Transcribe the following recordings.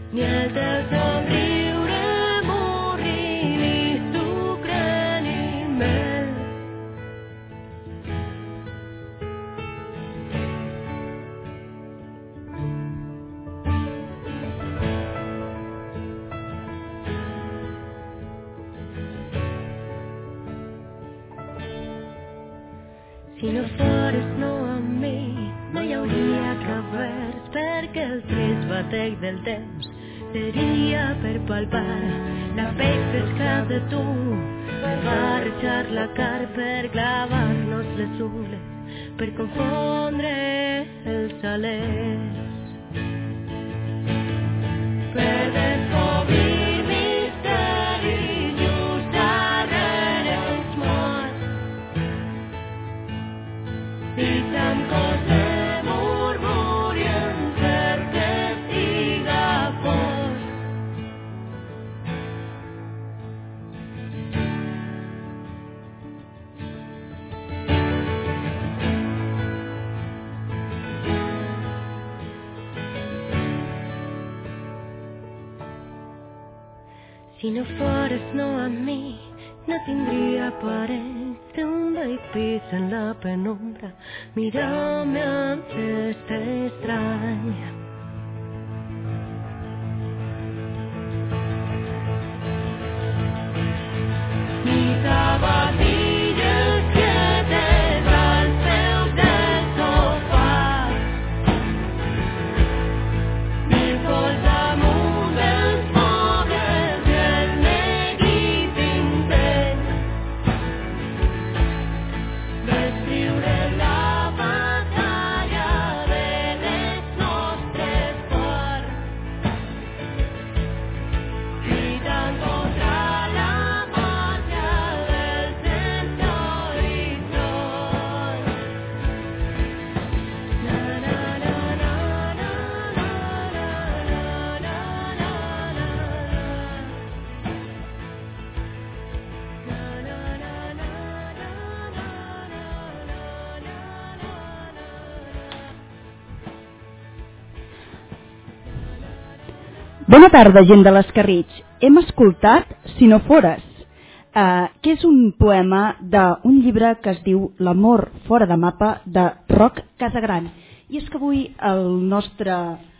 ni el teu somriure morri, ni sucre ni mel. Si no fores no amb mi, no hi hauria cap vers, perquè el trist batec del temps seria per palpar la pell fresca de tu, per marxar la car, per clavar-nos les ungles, per confondre els alers, per descobrir misteris just darrere els morts. I tant coses murmurien perquè siga fosc. Si no fores no amb mi, no tindria parells d'un vell pis en la penumbra, mirant-me amb gest estrany. Ni sabatilles quietes als peus del sofà, ni pols amunt dels mobles i el neguit intens d'escriure la batalla de les nostres cors, lluitant contra la marxa del sense horitzó. Na na na na na na na Bona tarda, gent de l'Escarritx. Hem escoltat Si no fores, que és un poema d'un llibre que es diu L'amor fora de mapa, de Roc Casagran. I és que avui el nostre...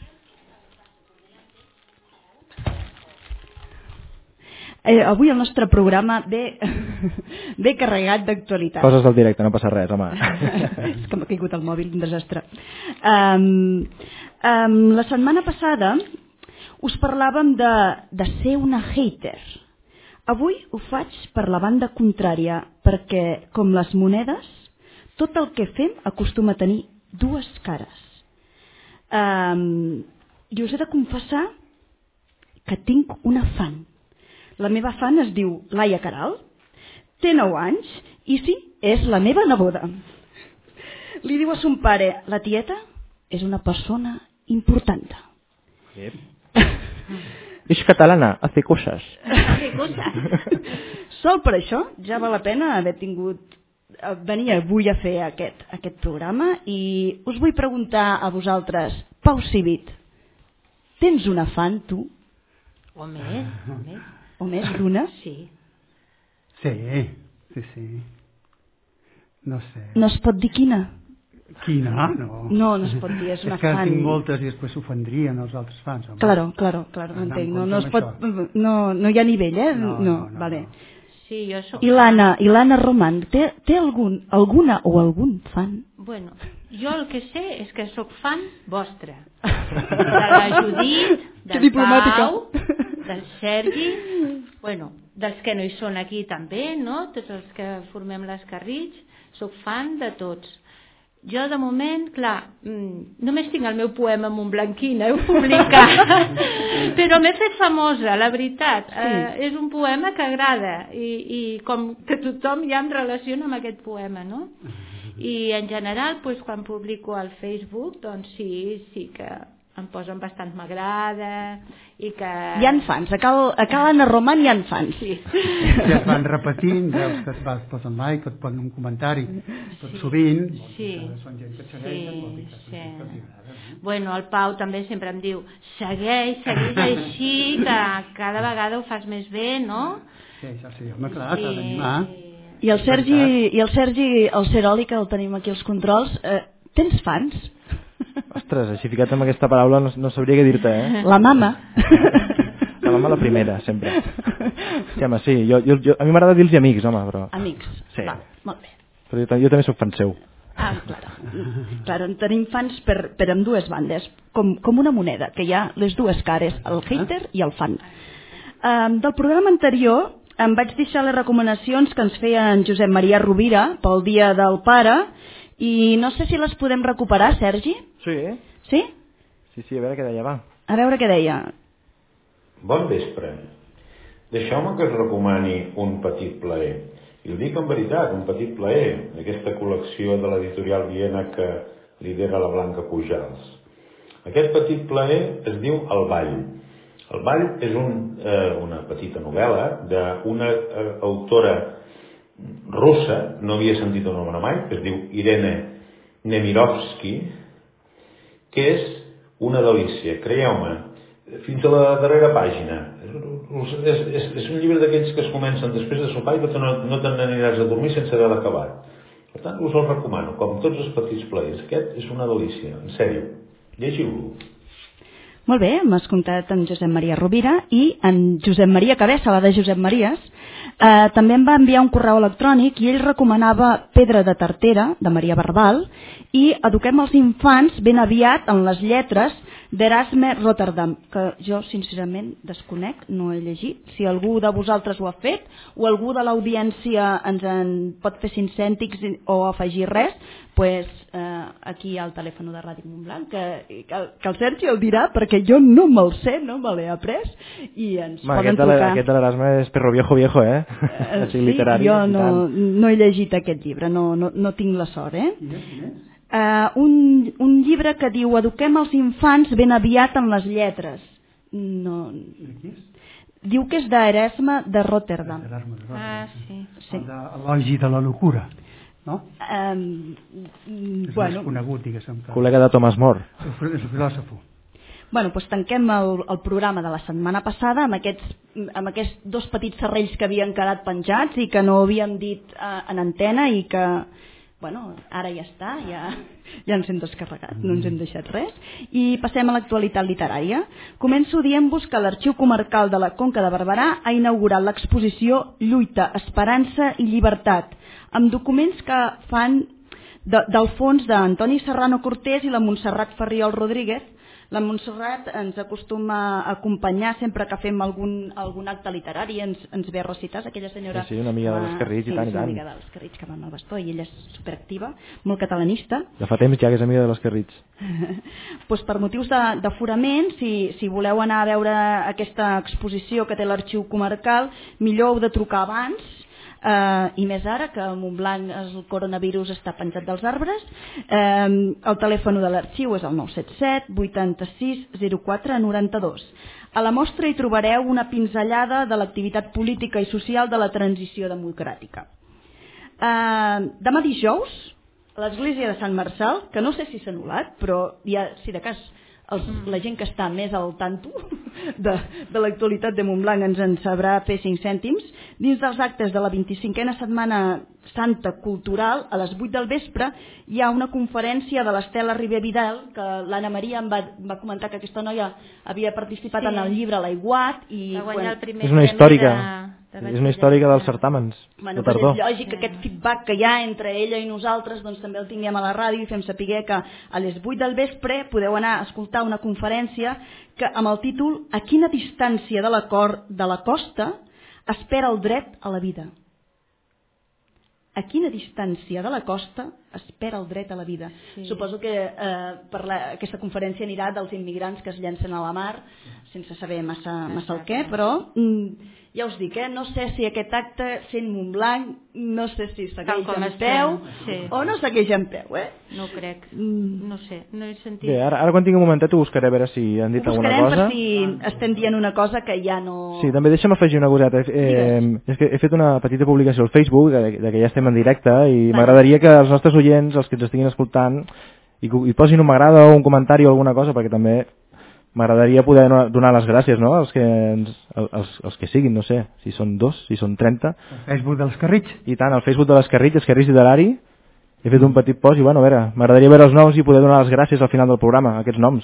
avui el nostre programa ve carregat d'actualitat. Coses del directe, no passa res, home. És que m'ha caigut el mòbil, un desastre. La setmana passada us parlàvem de ser una hater. Avui ho faig per la banda contrària, perquè, com les monedes, tot el que fem acostuma a tenir dues cares. I us he de confessar que tinc una fan. La meva fan es diu Laia Caral, té 9 anys i sí, és la meva neboda. Li diu a son pare, la tieta és una persona important. Sí. És catalana, hace cosas. Sol per això ja val la pena haver tingut venir avui a fer aquest programa i us vull preguntar a vosaltres, Pau Civit, tens una fan tu? O més. O més d'una? Sí. Sí. No sé. No es pot dir quina? Quina? No. No es pot dir, és una fan. És que tinc moltes i després s'ofendrien els altres fans. Home. Claro, entenc. No es pot, no hi ha nivell, eh? No. Vale. Sí, jo soc... I l'Anna Roman, té alguna o algun fan? Bueno, jo el que sé és que sóc fan vostra. De la Judit, del Pau, del Sergi, bueno, dels que no hi són aquí també, no? Tots els que formem l'Escarritx, sóc fan de tots. Jo, de moment, clar, només tinc el meu poema amb un blanquina, heu publicat, però m'he fet famosa, la veritat. Sí. És un poema que agrada i com que tothom ja em relaciona amb aquest poema, no? I en general, doncs, quan publico al Facebook, doncs sí que em posen bastant m'agrada i que... Hi ha fans, a Cal Anna Roman hi ha fans. Sí. Ja es van repetint, veus que et posen like, que et posen un comentari tot sovint, Sí. són gent que et segueixen, vol dir que Sí. són gent que els agrada. Bueno, el Pau també sempre em diu segueix així, que cada vegada ho fas més bé, no? Sí, home, clar, t'ha d'animar. I el Sergi, el Ceroli, que el tenim aquí als controls, tens fans? Ostres, així ficat amb aquesta paraula no sabria què dir-te, eh? La mama. La mama la primera, sempre. Sí, home, sí. A mi m'agrada dir-los amics, home, però... Amics. Sí. Va, molt bé. Però jo també sóc fan seu. Claro, tenim fans per amb dues bandes, com una moneda, que hi ha les dues cares, el hater i el fan. Del programa anterior em vaig deixar les recomanacions que ens feia en Josep Maria Rovira pel Dia del Pare i no sé si les podem recuperar, Sergi? Sí. Sí? Sí, a veure què deia, va. A veure què deia. Bon vespre. Deixeu-me que us recomani un petit plaer. I ho dic en veritat, un petit plaer, d'aquesta col·lecció de l'editorial Viena que lidera la Blanca Pujals. Aquest petit plaer es diu El Ball. El Ball és una petita novel·la d'una autora russa, no havia sentit el nom mai, que es diu Irene Nemirovsky, que és una delícia, creieu-me, fins a la darrera pàgina. És un llibre d'aquells que es comencen després de sopar i no te n'aniràs a dormir sense haver acabat. Per tant, us el recomano, com tots els petits plaers. Aquest és una delícia, en sèrio. Llegiu-lo. Molt bé, hem escoltat en Josep Maria Rovira i en Josep Maria Cabessa, la de Josep Maries, també em va enviar un correu electrònic i ell recomanava Pedra de Tartera, de Maria Barbal, i Eduquem els infants ben aviat en les lletres d'Erasme Rotterdam, que jo sincerament desconec, no he llegit. Si algú de vosaltres ho ha fet o algú de l'audiència ens en pot fer 5 cèntims o afegir res, pues, aquí hi ha el telèfon de Ràdio Montblanc, que el Sergi el dirà, perquè jo no me'l sé, no me l'he après, i ens poden trucar. Aquest de l'Erasme és perro viejo, eh? Sí, jo no he llegit aquest llibre, no tinc la sort, eh? Un llibre que diu Eduquem els infants ben aviat en les lletres. No. Diu que és d'Erasme de Rotterdam. Sí. L'Elogi de la locura, no? És bueno, conegut, diguéssim. Col·lega de Thomas More. És un filòsofo. Bueno, doncs tanquem el programa de la setmana passada amb aquests 2 petits serrells que havien quedat penjats i que no havíem dit en antena i que, bueno, ara ja està, ja ens hem descarregat, no ens hem deixat res. I passem a l'actualitat literària. Començo dient-vos que l'Arxiu Comarcal de la Conca de Barberà ha inaugurat l'exposició Lluita, Esperança i Llibertat, amb documents que fan del fons d'Antoni Serrano Cortés i la Montserrat Farriol Rodríguez. La Montserrat ens acostuma a acompanyar sempre que fem algun acte literari, ens ve a recitar, aquella senyora... Sí, una amiga dels Carrits, i tant, i tant. Sí, una amiga dels Carrits que va amb el bastó i ella és superactiva, molt catalanista. Ja fa temps ja que és amiga dels Carrits. Pues per motius d'aforament, si voleu anar a veure aquesta exposició que té l'Arxiu Comarcal, millor heu de trucar abans, i més ara que a Montblanc el coronavirus està penjat dels arbres. El telèfon de l'arxiu és el 977 86 04 92. A la mostra hi trobareu una pinzellada de l'activitat política i social de la transició democràtica. Demà dijous a l'església de Sant Marçal, que no sé si s'ha anul·lat, però ja, si de cas la gent que està més al tanto de l'actualitat de Montblanc ens en sabrà fer 5 cèntims. Dins dels actes de la 25a Setmana Santa Cultural, a les 8 del vespre, hi ha una conferència de l'Estela Ribé Vidal, que l'Anna Maria em va comentar que aquesta noia havia participat en el llibre L'Aiguat. És una històrica. És una històrica dels certàmens de tardor. És lògic que aquest feedback que hi ha entre ella i nosaltres doncs, també el tinguem a la ràdio i fem saber que a les 8 del vespre podeu anar a escoltar una conferència que, amb el títol A quina distància de la costa espera el dret a la vida? A quina distància de la costa es perd el dret a la vida. Suposo que aquesta conferència anirà dels immigrants que es llencen a la mar sense saber massa el què, però ja us dic, no sé si aquest acte fent Montblanc, no sé si segueix en peu o no segueix en peu, No ho crec, no sé, no he sentit. Bé, ara quan tingui un momentet ho buscaré a veure si han dit alguna cosa. Ho buscarem per si estem dient una cosa que ja no... Sí, també deixa'm afegir una coseta. És que he fet una petita publicació al Facebook de que ja estem en directe i m'agradaria que els nostres oients, els que ens estiguin escoltant, hi posin un m'agrada o un comentari o alguna cosa, perquè també m'agradaria poder donar les gràcies, no? Els que siguin, no sé, si són 2, si són 30. El Facebook dels Carrits. I tant, el Facebook de les Carrits, els Carrits Literari. He fet un petit post i, bueno, a veure, m'agradaria veure els noms i poder donar les gràcies al final del programa, aquests noms.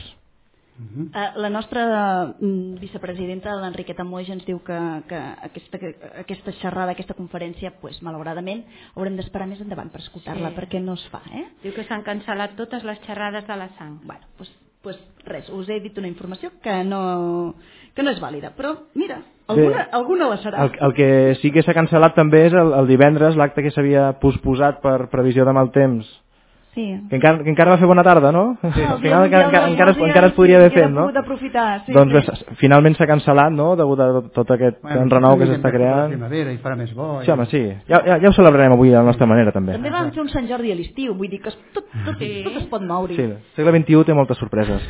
La nostra vicepresidenta, l'Enriqueta Moix, ens diu que aquesta xerrada, aquesta conferència, malauradament, haurem d'esperar més endavant per escoltar-la, perquè no es fa. Diu que s'han cancel·lat totes les xerrades de la sang. Bueno, doncs res, us he dit una informació que no és vàlida, però mira, alguna la serà. El que sí que s'ha cancel·lat també és el divendres, l'acte que s'havia posposat per previsió de mal temps. Sí. Que encara va fer bona tarda, no? Sí. Al final encara es podria haver fet, no? Doncs finalment s'ha cancel·lat, no? Degut a tot aquest renou que s'està creant. Primavera i farà més bo. Sí, home, sí. Ja ho celebrarem avui de la nostra manera, també. També vam fer un Sant Jordi a l'estiu, vull dir que tot es pot moure. Sí, el segle XXI té moltes sorpreses.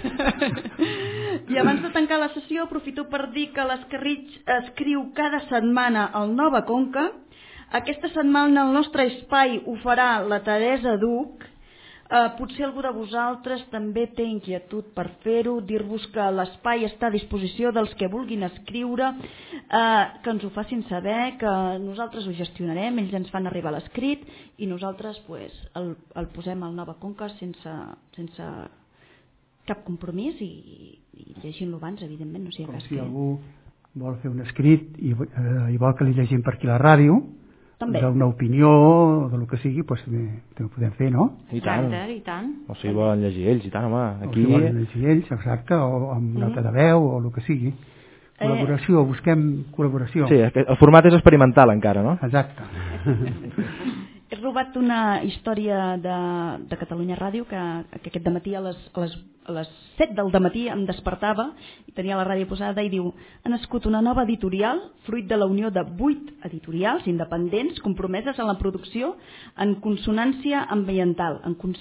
I abans de tancar la sessió aprofito per dir que l'Escarritx escriu cada setmana al Nova Conca. Aquesta setmana el nostre espai ho farà la Teresa Duc. Potser algú de vosaltres també té inquietud per fer-ho, dir-vos que l'espai està a disposició dels que vulguin escriure, que ens ho facin saber, que nosaltres ho gestionarem, ells ens fan arribar l'escrit i nosaltres el posem al Nova Conca sense cap compromís i llegint-lo abans, evidentment, no sé com si algú vol fer un escrit i vol que li llegim per aquí a la ràdio, d'una opinió o del que sigui, doncs també ho podem fer, no? I tant. O si volen llegir ells, i tant, home. Aquí... O si volen llegir ells, exacte, o amb nota de veu o el que sigui. Col·laboració, busquem col·laboració. Sí, el format és experimental encara, no? Exacte. He robat una història de Catalunya Ràdio que aquest dematí a les 7 del dematí em despertava i tenia la ràdio posada i diu: ha nascut una nova editorial fruit de la unió de 8 editorials independents compromeses en la producció en consciència ambiental.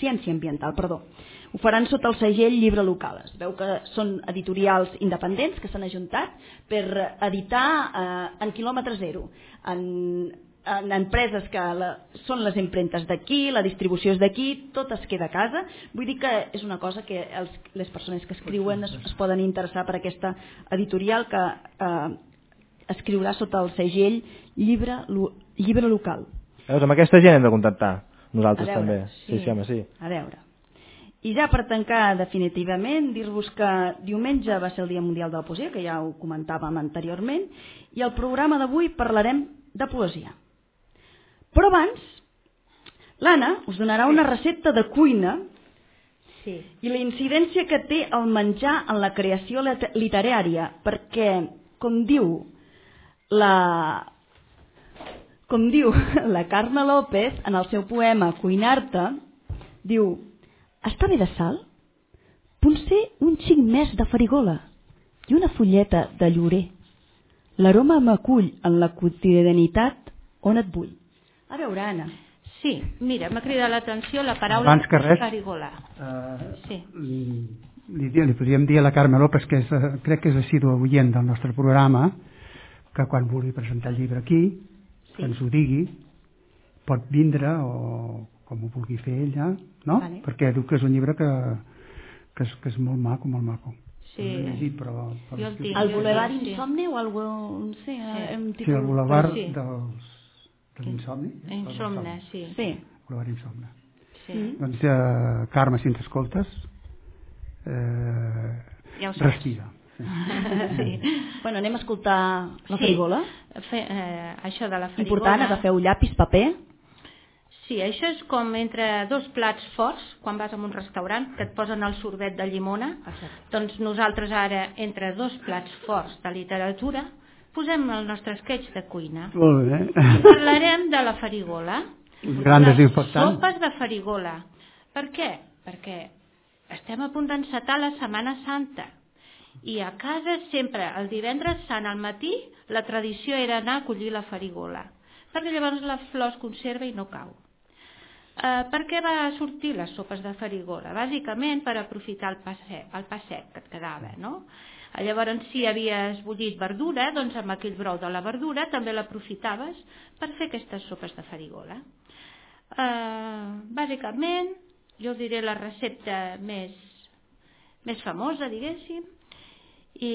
Ho faran sota el segell Llibre Local. Es veu que són editorials independents que s'han ajuntat per editar en quilòmetre zero, en empreses que són les impremtes d'aquí, la distribució és d'aquí, tot es queda a casa. Vull dir que és una cosa que les persones que escriuen es poden interessar per aquesta editorial que escriurà sota el segell Llibre Local. Veus, amb aquesta gent hem de contactar, nosaltres també. Sí, home, sí. A veure. I ja per tancar definitivament, dir-vos que diumenge va ser el Dia Mundial de la Poesia, que ja ho comentàvem anteriorment, i al programa d'avui parlarem de poesia. Però abans, l'Anna us donarà una recepta de cuina i la incidència que té el menjar en la creació literària, perquè, com diu la Carme López en el seu poema Cuinar-te, diu: està bé de sal? Potser un xic més de farigola i una fulleta de llorer. L'aroma m'acull en la quotidianitat on et vull. A veure, Anna. Sí, mira, m'ha cridat l'atenció la paraula farigola. Li podríem dir a la Carme López, que crec que és assidua oient del nostre programa, que quan vulgui presentar el llibre aquí, que ens ho digui, pot vindre o com ho vulgui fer ella, no? Perquè diu que és un llibre que és molt maco, molt maco. Sí. El Boulevard Insomni o algo, no sé, sí, el Boulevard de l'Insomni. Insomne, sí. Boulevard Insomne. Doncs, Carme, si ens escoltes, respira. Bueno, anem a escoltar la farigola. Això de la farigola. Important, agafeu llapis, paper. Sí, això és com entre dos plats forts, quan vas a un restaurant, que et posen el sorbet de llimona. Doncs nosaltres ara, entre dos plats forts de literatura, posem el nostre sketch de cuina. Molt bé. Parlarem de la farigola. les sopes de farigola. Per què? Perquè estem a punt d'encetar la Setmana Santa i a casa sempre, el divendres sant al matí, la tradició era anar a collir la farigola, perquè llavors la flor es conserva i no cau. Per què va sortir les sopes de farigola? Bàsicament per aprofitar el pa sec que et quedava, no? Llavors, si havies bullit verdura, doncs amb aquell brou de la verdura també l'aprofitaves per fer aquestes sopes de farigola. Bàsicament, jo us diré la recepta més famosa, diguéssim, i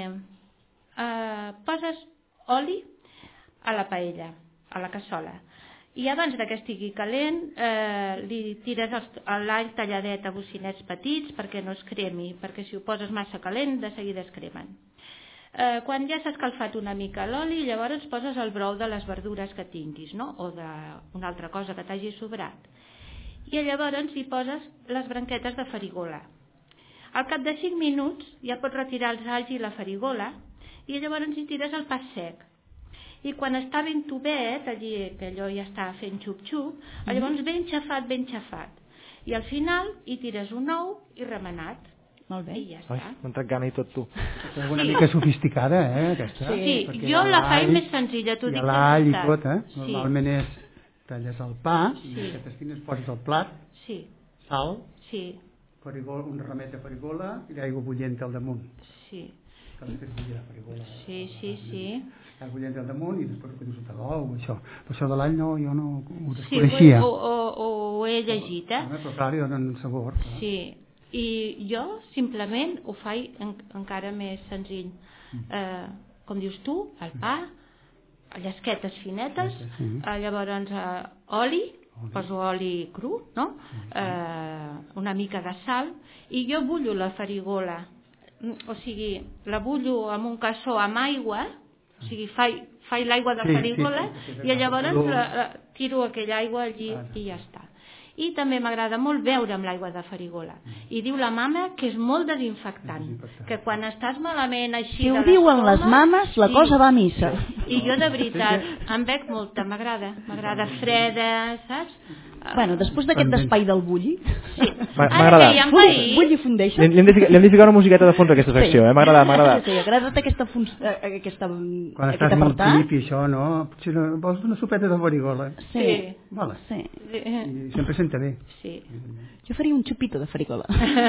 poses oli a la paella, a la cassola, i abans que estigui calent li tires l'all talladet a bocinets petits perquè no es cremi, perquè si ho poses massa calent de seguida es cremen. Quan ja s'ha escalfat una mica l'oli, llavors poses el brou de les verdures que tinguis, no? O d'una altra cosa que t'hagi sobrat, i llavors hi poses les branquetes de farigola. Al cap de 5 minuts ja pots retirar els alls i la farigola i llavors hi tires el pa sec. I quan està ben tovet, allí que allò ja està fent xup-xup, llavors ben xafat. I al final hi tires un ou i remenat. Molt bé. I ja està. M'ha entrat gana i tot tu. És una mica sofisticada, aquesta. Sí, jo la faig més senzilla, t'ho dic de l'all i veritat. tot, Normalment és, talles el pa, i aquestes fines poses al plat, sal, un ramet de farigola i l'aigua bullent al damunt. Sí. Que l'has fet bullir la farigola. Sí. L'aigua bullent al damunt i després que dius de l'ou, això. Però això de l'all jo no ho desconeixia. Sí, ho he llegit, Però clar, li donen un sabor. Sí. I jo simplement ho faig encara més senzill. Com dius tu, el pa, llesquetes finetes, llavors oli, poso oli cru, no? Una mica de sal, i jo bullo la farigola, o sigui, la bullo amb un cassó amb aigua, o sigui, faig l'aigua de farigola i llavors tiro aquella aigua allí i ja està. I també m'agrada molt beure amb l'aigua de farigola. I diu la mama que és molt desinfectant, que quan estàs malament així... Si ho diuen les mames, la cosa va a missa. I jo de veritat, em bec molta, m'agrada freda, saps? Bueno, després d'aquest espai del bulli... Sí. M'ha agradat. Bulli fundeix. Li hem de ficar una musiqueta de fons a aquesta secció, m'ha agradat. Sí, agradat aquesta quan estàs molt tip i això, no? Vols una sopeta de farigola? Sí. Vale. I sempre senta bé. Sí. Jo faria un xupito de farigola.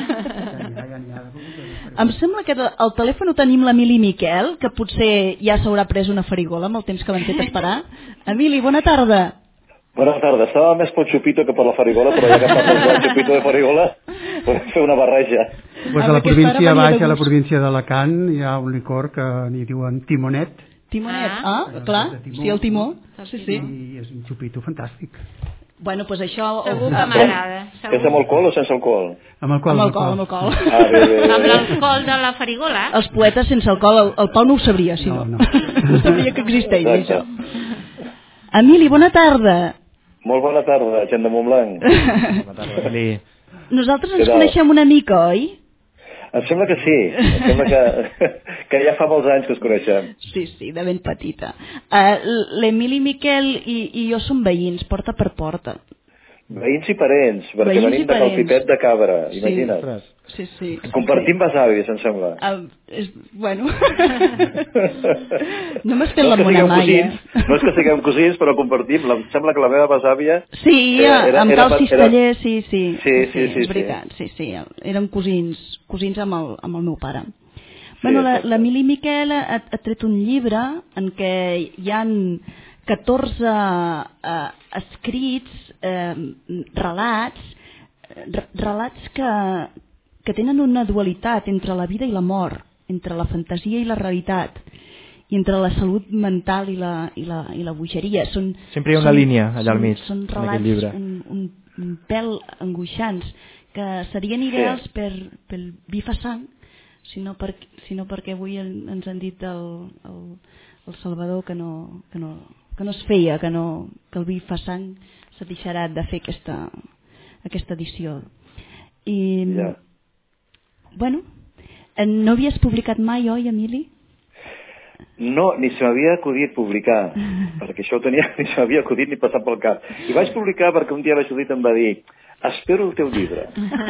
Em sembla que al telèfon tenim l'Emili Miquel, que potser ja s'haurà pres una farigola amb el temps que l'hem fet esperar. Emili, bona tarda. Buenas tardes. Estaba més pel xupito que per la farigola, però ja que parles del xupito de farigola, podem fer una barreja. Pues a la província baix, a la província d'Alacant, hi ha un licor que n'hi diuen timonet. Timonet, clar, sí, el timó. Sí. I és un xupito fantàstic. Bueno, pues això... Segur que m'agrada. És amb alcohol o sense alcohol? Amb alcohol. Bé. Amb l'alcohol de la farigola? Els poetes sense alcohol, el Pau no ho sabria, si no. No sabria que existeix, això. Emili, bona tarda. Molt bona tarda, gent de Montblanc. Bona tarda, Emili. Nosaltres ens coneixem una mica, oi? Em sembla que sí. Em sembla que ja fa molts anys que us coneixem. Sí, de ben petita. L'Emili Miquel i jo som veïns, porta per porta. Veïns i parents, perquè venim de Calpipet de Cabra, imagina't. Sí. Compartim besavis, em sembla. Bueno. No m'has fet la mona mai, No és que siguem cosins, però compartim. Em sembla que la meva besàvia... Sí, amb tal cisteller, sí. Sí. És veritat, sí. Eren cosins amb el meu pare. Bueno, l'Emili Miquel ha tret un llibre en què hi ha 14 escrits, relats que tenen una dualitat entre la vida i la mort, entre la fantasia i la realitat, i entre la salut mental i la bogeria. Sempre hi ha una línia allà al mig, són en aquest llibre. un pèl angoixants, que serien ideals pel vi fa sang, sinó perquè avui ens han dit el Salvador que no es feia, que el vi fa sang s'ha deixat de fer aquesta edició. I bueno, no havies publicat mai, oi, Emili? No, ni se m'havia acudit publicar, perquè això ho tenia, ni se m'havia acudit ni passat pel cap. I vaig publicar perquè un dia la Judit em va dir espero el teu llibre.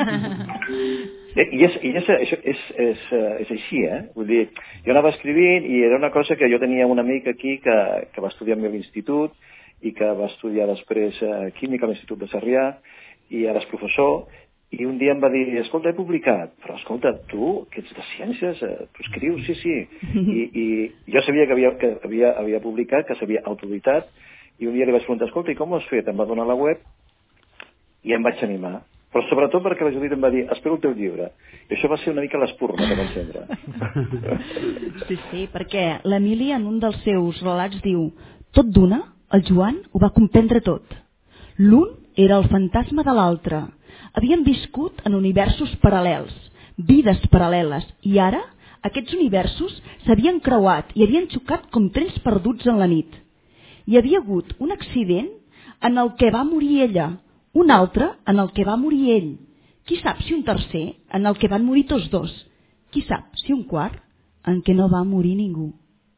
I és així, Vull dir, jo anava escrivint i era una cosa que jo tenia un amic aquí que va estudiar amb mi a l'institut i que va estudiar després química a l'Institut de Sarrià i ara és professor. I un dia em va dir, escolta, he publicat, però escolta, tu, que ets de ciències, tu escrius, sí. I jo sabia que havia publicat, que s'havia autoeditat, i un dia li vaig preguntar, escolta, i com ho has fet? Em va donar la web i em vaig animar. Però sobretot perquè la Judit em va dir, espero el teu llibre. I això va ser una mica l'espurna que va encendre. Sí, perquè l'Emili en un dels seus relats diu, tot d'una, el Joan ho va comprendre tot. L'un era el fantasma de l'altre. Havien viscut en universos paral·lels, vides paral·leles, i ara aquests universos s'havien creuat i havien xocat com trens perduts en la nit. Hi havia hagut un accident en el que va morir ella, un altre en el que va morir ell. Qui sap si un tercer en el que van morir tots dos? Qui sap si un quart en què no va morir ningú?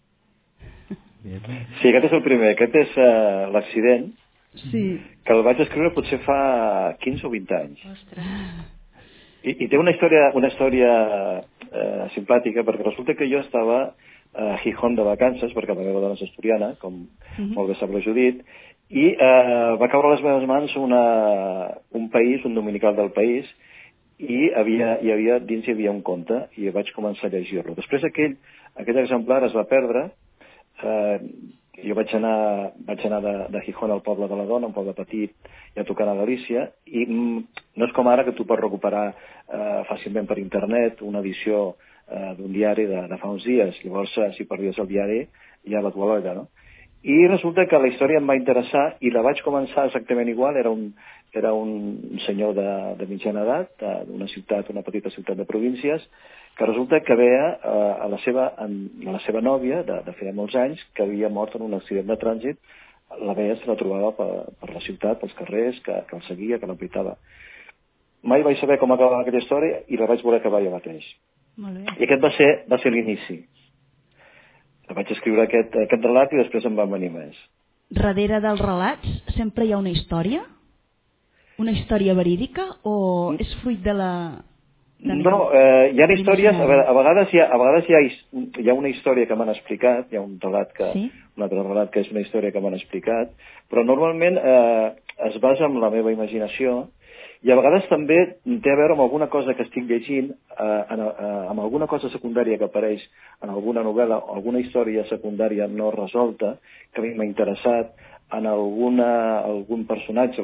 Sí, aquest és el primer, aquest és l'accident. Sí. Que el vaig escriure potser fa 15 o 20 anys. I té una història simpàtica, perquè resulta que jo estava a Gijón de vacances, perquè la meva dona és asturiana, com molt bé sap la Judit, i va caure a les meves mans un país, un dominical del país, i dins hi havia un conte, i vaig començar a llegir-lo. Després aquell exemplar es va perdre. Jo vaig anar de Gijón al poble de la dona, un poble petit, i a tocar a Galícia, i no és com ara que tu pots recuperar fàcilment per internet una edició d'un diari de fa uns dies. Llavors, si perdies el diari, ja la tua olla, no? I resulta que la història em va interessar i la vaig començar exactament igual. Era un senyor de mitjana edat, d'una ciutat, una petita ciutat de províncies, que resulta que veia a la seva nòvia, de feia molts anys, que havia mort en un accident de trànsit. La veia, se la trobava per la ciutat, pels carrers, que el seguia, que l'aprofitava. Mai vaig saber com acabava aquesta història i la vaig voler acabar jo mateix. Molt bé. I aquest va ser l'inici. Vaig escriure aquest relat i després em van venir més. Darrere dels relats sempre hi ha una història? Una història verídica o és fruit de la... No, hi ha històries, a vegades hi ha una història que m'han explicat, hi ha un altre relat que és una història que m'han explicat, però normalment es basa en la meva imaginació i a vegades també té a veure amb alguna cosa que estic llegint, amb alguna cosa secundària que apareix en alguna novel·la o alguna història secundària no resolta que a mi m'ha interessat, en algun personatge,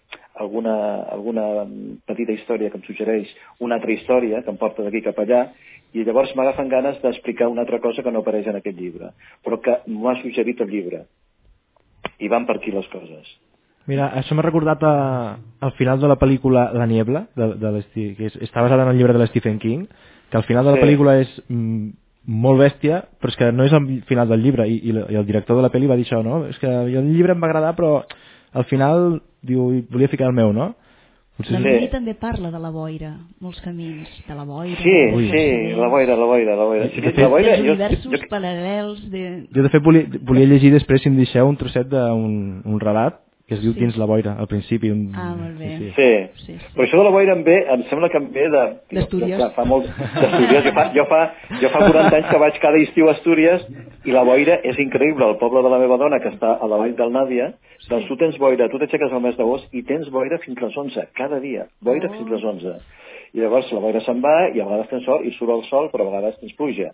alguna petita història que em suggereix una altra història que em porta d'aquí cap allà, i llavors m'agafen ganes d'explicar una altra cosa que no apareix en aquest llibre, però que m'ho ha suggerit el llibre. I van per aquí les coses. Mira, això m'ha recordat al final de la pel·lícula La Niebla, que està basada en el llibre de Stephen King, que al final de la pel·lícula és molt bèstia, però és que no és el final del llibre, i el director de la pel·li va dir això, no? És que el llibre em va agradar, però al final diu, volia ficar el meu, no? La Miri també parla de la boira, molts camins, de la boira. Sí, la boira. Els universos paral·lels... Jo, de fet, volia llegir després, si em deixeu, un trosset d'un relat que es diu Dins la boira, al principi. Molt bé. Sí. Però això de la boira em sembla que em ve d'Astúries. D'Astúries. Jo fa 40 anys que vaig cada estiu a Astúries i la boira és increïble. El poble de la meva dona, que està a la vall del Nàvia, doncs tu tens boira, tu t'aixeques al mes d'agost i tens boira fins les 11, cada dia. Boira fins les 11. I llavors la boira se'n va i a vegades tens sol i surt el sol, però a vegades tens pluja.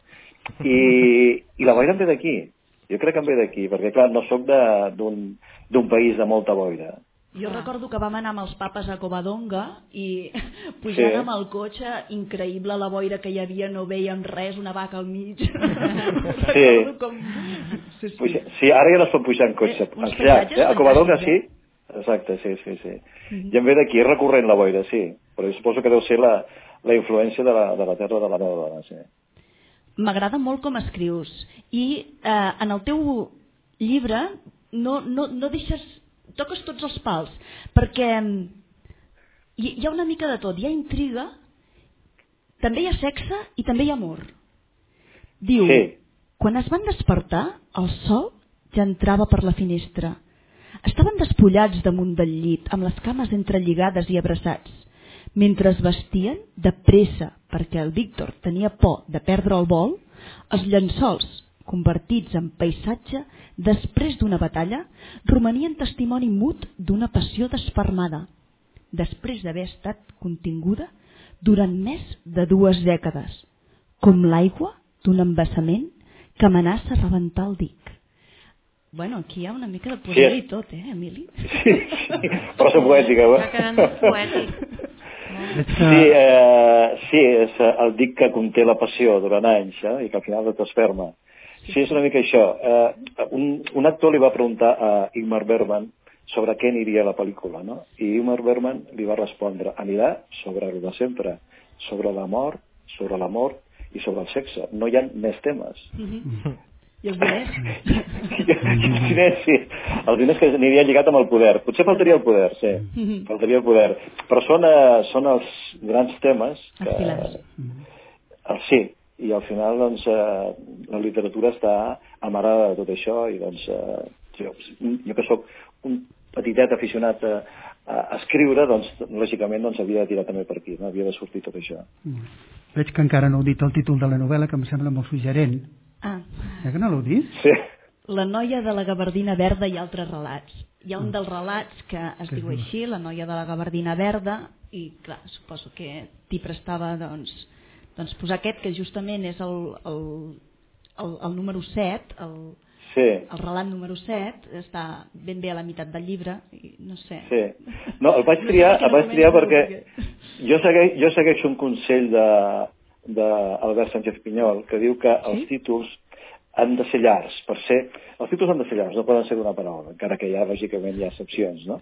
I la boira em ve d'aquí. Jo crec que em ve d'aquí, perquè clar, no sóc d'un país de molta boira. Jo recordo que vam anar amb els papes a Covadonga i pujant amb el cotxe, increïble la boira que hi havia, no veiem res, una vaca al mig. Sí, ara ja no es pot pujar en cotxe. A Covadonga sí. Exacte, sí. I em ve d'aquí, recorrent la boira, sí. Però jo suposo que deu ser la influència de la terra de la meva dona, sí. M'agrada molt com escrius i en el teu llibre no deixes, toques tots els pals, perquè hi ha una mica de tot, hi ha intriga, també hi ha sexe i també hi ha amor. Diu, Quan es van despertar, el sol ja entrava per la finestra. Estaven despullats damunt del llit, amb les cames entrelligades i abraçats, mentre es vestien de pressa perquè el Víctor tenia por de perdre el vol. Els llençols, convertits en paisatge després d'una batalla, romanien testimoni mut d'una passió desfermada, després d'haver estat continguda durant més de 2 dècades, com l'aigua d'un embassament que amenaça a rebentar el dic. Bueno, aquí hi ha una mica de poder i tot, Emili? Sí, prosa poètica, Està quedant poètic. Sí, és el dic que conté la passió durant anys i que al final es desferma. Sí, és una mica això. Un actor li va preguntar a Ingmar Bergman sobre què aniria la pel·lícula, no? I Ingmar Bergman li va respondre: anirà sobre el de sempre, sobre l'amor i sobre el sexe. No hi ha més temes. I els diners? Els diners, sí. Els diners que aniria lligat amb el poder. Potser faltaria el poder, sí. Faltaria el poder. Però són els grans temes que... Els pilars. Sí, i al final doncs, la literatura està amarada de tot això i doncs, jo que sóc un petitet aficionat a escriure, doncs lògicament doncs, havia de tirar també per aquí, no? Havia de sortir tot això. Veig que encara no heu dit el títol de la novel·la, que em sembla molt suggerent. Que no l'heu dit? Sí. La noia de la gabardina verda i altres relats. Hi ha un dels relats que es diu així, La noia de la gabardina verda, i clar, suposo que t'hi prestava doncs posar aquest, que justament és el número 7, el relat número 7, està ben bé a la meitat del llibre, i no sé. Sí. No, el vaig triar perquè jo segueixo un consell d'Albert Sánchez Pinyol, que diu que els títols han de ser llargs. Els títols han de ser llargs, no poden ser d'una paraula, encara que lògicament hi ha excepcions, no?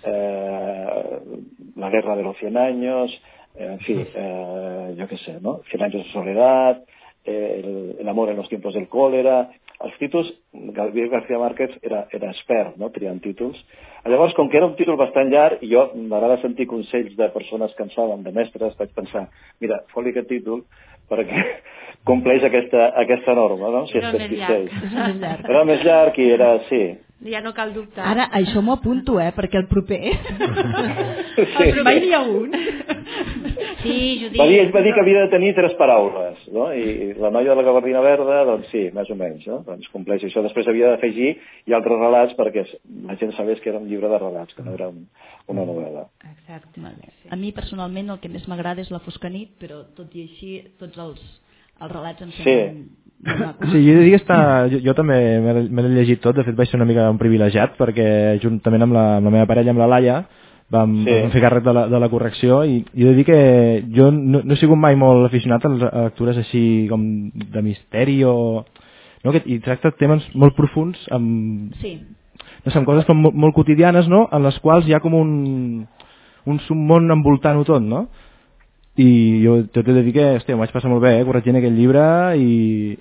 La guerra de los 100 años, en fi, yo qué sé, ¿no? 100 años de soledad, el amor en los tiempos del cólera. Els títols, Gabriel García Márquez era expert, no?, triant títols. Llavors, com que era un títol bastant llarg, i jo m'agrada sentir consells de persones que en saben, de mestres, vaig pensar, mira, fot-li aquest títol perquè compleix aquesta norma, no? Si es persisteix. Era més llarg i era, sí. Ja no cal dubtar. Ara, això m'ho apunto, perquè el proper... Sí. Mai n'hi ha un. Sí, Judit. Ell va dir que havia de tenir 3 paraules, no? I la noia de la gabardina verda, doncs sí, més o menys, no? Doncs compleix això. Després havia d'afegir i altres relats perquè la gent sabés que era un llibre de relats, que no era una novel·la. Exacte. Sí. A mi, personalment, el que més m'agrada és La fosca nit, però tot i així, tots els relats em semblen... Sí, jo he de dir que jo també me l'he llegit tot. De fet vaig ser una mica un privilegiat perquè juntament amb la meva parella, amb la Laia, vam fer càrrec de la correcció, i he de dir que jo no he sigut mai molt aficionat a lectures així com de misteri i tracta temes molt profuns amb coses com molt quotidianes, no?, en les quals hi ha com un submón envoltant-ho tot, no? I jo t'he de dir que em vaig passar molt bé corregint aquell llibre i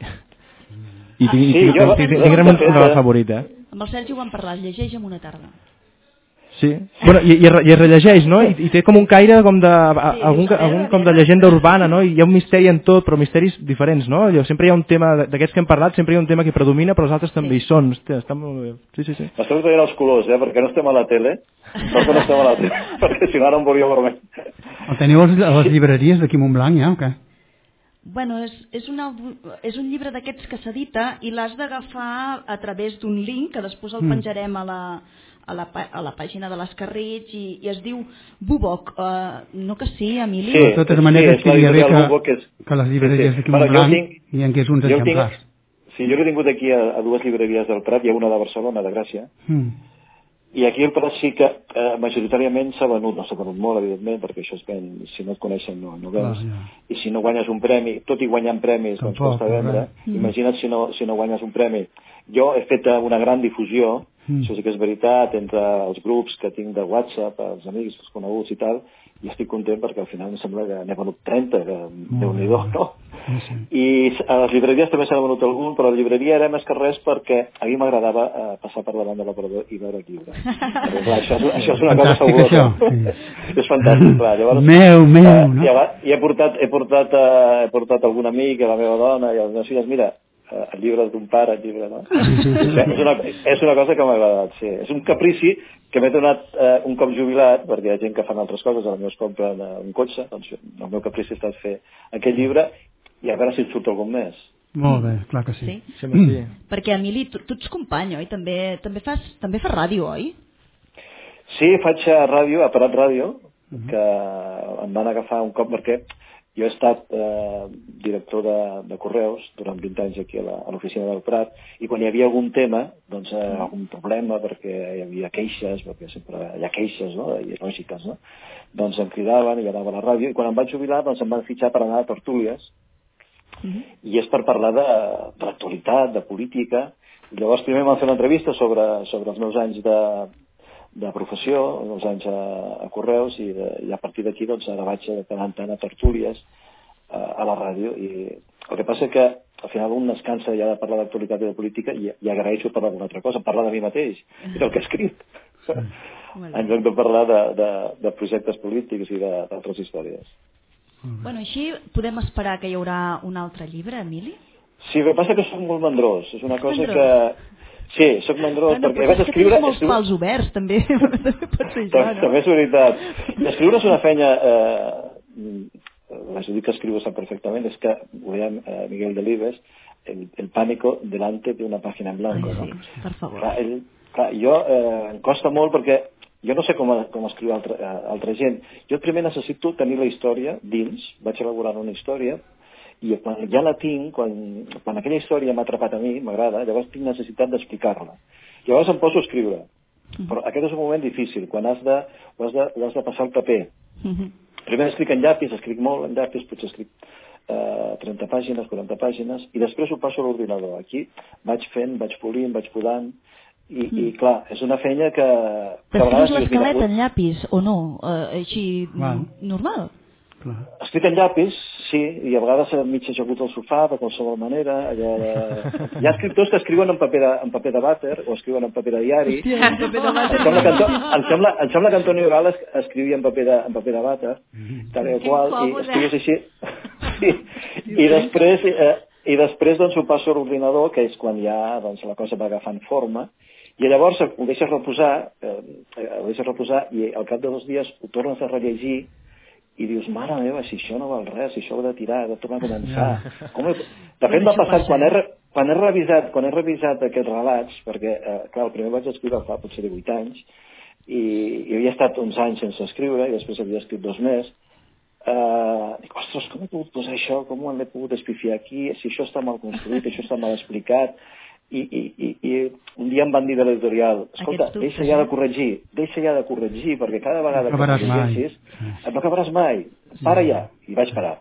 tinc una novel·la favorita. Amb el Sergi ho vam parlar, es llegeix en una tarda. Sí, bueno, i es rellegeix, no? I té com un caire com de llegenda urbana, no? I hi ha un misteri en tot, però misteris diferents, no? Sempre hi ha un tema d'aquests que hem parlat, sempre hi ha un tema que predomina, però els altres també hi són. Hòstia, està molt bé. Sí. M'esteu veient els colors, perquè no estem a la tele. No estem a la tele, perquè si no ara em veuria vermell. El teniu a les llibreries d'aquí Montblanc, ja, o què? Bueno, és un llibre d'aquests que s'edita i l'has d'agafar a través d'un link, que després el penjarem a la pàgina de l'Escarrits, i es diu Bubok. No que sí, Emili? Sí, de totes maneres queria bé que les llibreries d'aquí Montblanc hi hagués uns exemplars. Sí, jo l'he tingut aquí a 2 llibreries del Prat, hi ha una de Barcelona, de Gràcia, i aquí el Prat sí que majoritàriament s'ha venut, no s'ha venut molt, evidentment, perquè això es ven, si no et coneixen no veus, i si no guanyes un premi, tot i guanyant premis, doncs costa vendre, imagina't si no guanyes un premi. Jo he fet una gran difusió, això sí que és veritat, entre els grups que tinc de WhatsApp, els amics, els coneguts i tal, i estic content perquè al final em sembla que n'he venut 30, que Déu-n'hi-do, no? I a les llibreries també s'ha venut algun, però a la llibreria era més que res perquè a mi m'agradava passar per davant de l'aparador i veure el llibre. Però, clar, això és una cosa segura. És fantàstic, clar. Llavors, meu, no? I he portat algun amic, a la meva dona, i a les meves filles, mira, el llibre d'un pare, el llibre, no? És una cosa que m'ha agradat, sí. És un caprici que m'he donat un cop jubilat, perquè hi ha gent que fan altres coses, potser es compren un cotxe, doncs el meu caprici ha estat fer aquest llibre i a veure si et surt algun més. Molt bé, clar que sí. Perquè, Emili, tu ets company, oi? També fas ràdio, oi? Sí, faig ràdio, a Parat Ràdio, que em van agafar un cop perquè jo he estat director de Correus durant 20 anys aquí a l'oficina del Prat, i quan hi havia algun tema, doncs algun problema, perquè hi havia queixes, perquè sempre hi ha queixes, no?, i lògiques, no?, doncs em cridaven i anava a la ràdio, i quan em vaig jubilar doncs em van fitxar per anar a tertúlies, i és per parlar d'actualitat, de política, i llavors primer m'han fet l'entrevista sobre els meus anys de professió, els anys a Correus, i a partir d'aquí doncs ara vaig de tant en tant a tertúlies a la ràdio, i el que passa que al final un es cansa ja de parlar d'actualitat i de política i agraeixo parlar d'una altra cosa, parlar de mi mateix i del que he escrit, en lloc de parlar de projectes polítics i d'altres històries. Bueno, així podem esperar que hi haurà un altre llibre, Emili? Sí, el que passa que soc molt mandrós, és una cosa que... Sí, soc mandrós, perquè vaig escriure... Tens molts pals oberts, també. També és veritat. Escriure és una feina... La Judit que escriu sap perfectament, és que ho deia Miguel Delibes, el pánico delante de una pàgina en blanco. Sí, per favor. Jo em costa molt perquè jo no sé com escriu altra gent. Jo primer necessito tenir la història dins, vaig elaborant una història, i quan ja la tinc, quan aquella història m'ha atrapat a mi, m'agrada, llavors tinc necessitat d'explicar-la. Llavors em poso a escriure. Però aquest és un moment difícil, quan has de passar el paper. Primer escric en llapis, escric molt en llapis, potser escric 30 pàgines, 40 pàgines, i després ho passo a l'ordinador. Aquí vaig fent, vaig polint, vaig podant, i clar, és una feina que... T'escrius l'esquelet en llapis, o no? Així, normal? Escrit en llapis, sí, i a vegades mig ajagut al sofà, de qualsevol manera. Hi ha escriptors que escriuen en paper de vàter o escriuen en paper de diari. Em sembla que Antonio Gales escrivia en paper de vàter, tal i qual, i escrivies així. I després doncs ho passo a l'ordinador, que és quan ja la cosa va agafant forma, i llavors ho deixes reposar, i al cap de 2 dies ho tornes a rellegir, i dius, mare meva, si això no val res, si això ho he de tirar, he de tornar a començar. De fet, m'ha passat, quan he revisat aquests relats, perquè, clar, el primer vaig escriure fa potser 18 anys, i havia estat uns anys sense escriure, i després havia escrit 2 més, dic, ostres, com he pogut posar això, com ho he pogut espifiar aquí, si això està mal construït, això està mal explicat, i un dia em van dir de l'editorial, escolta, deixa ja de corregir, perquè cada vegada que corregeixis no acabaràs mai, para ja, i vaig parar.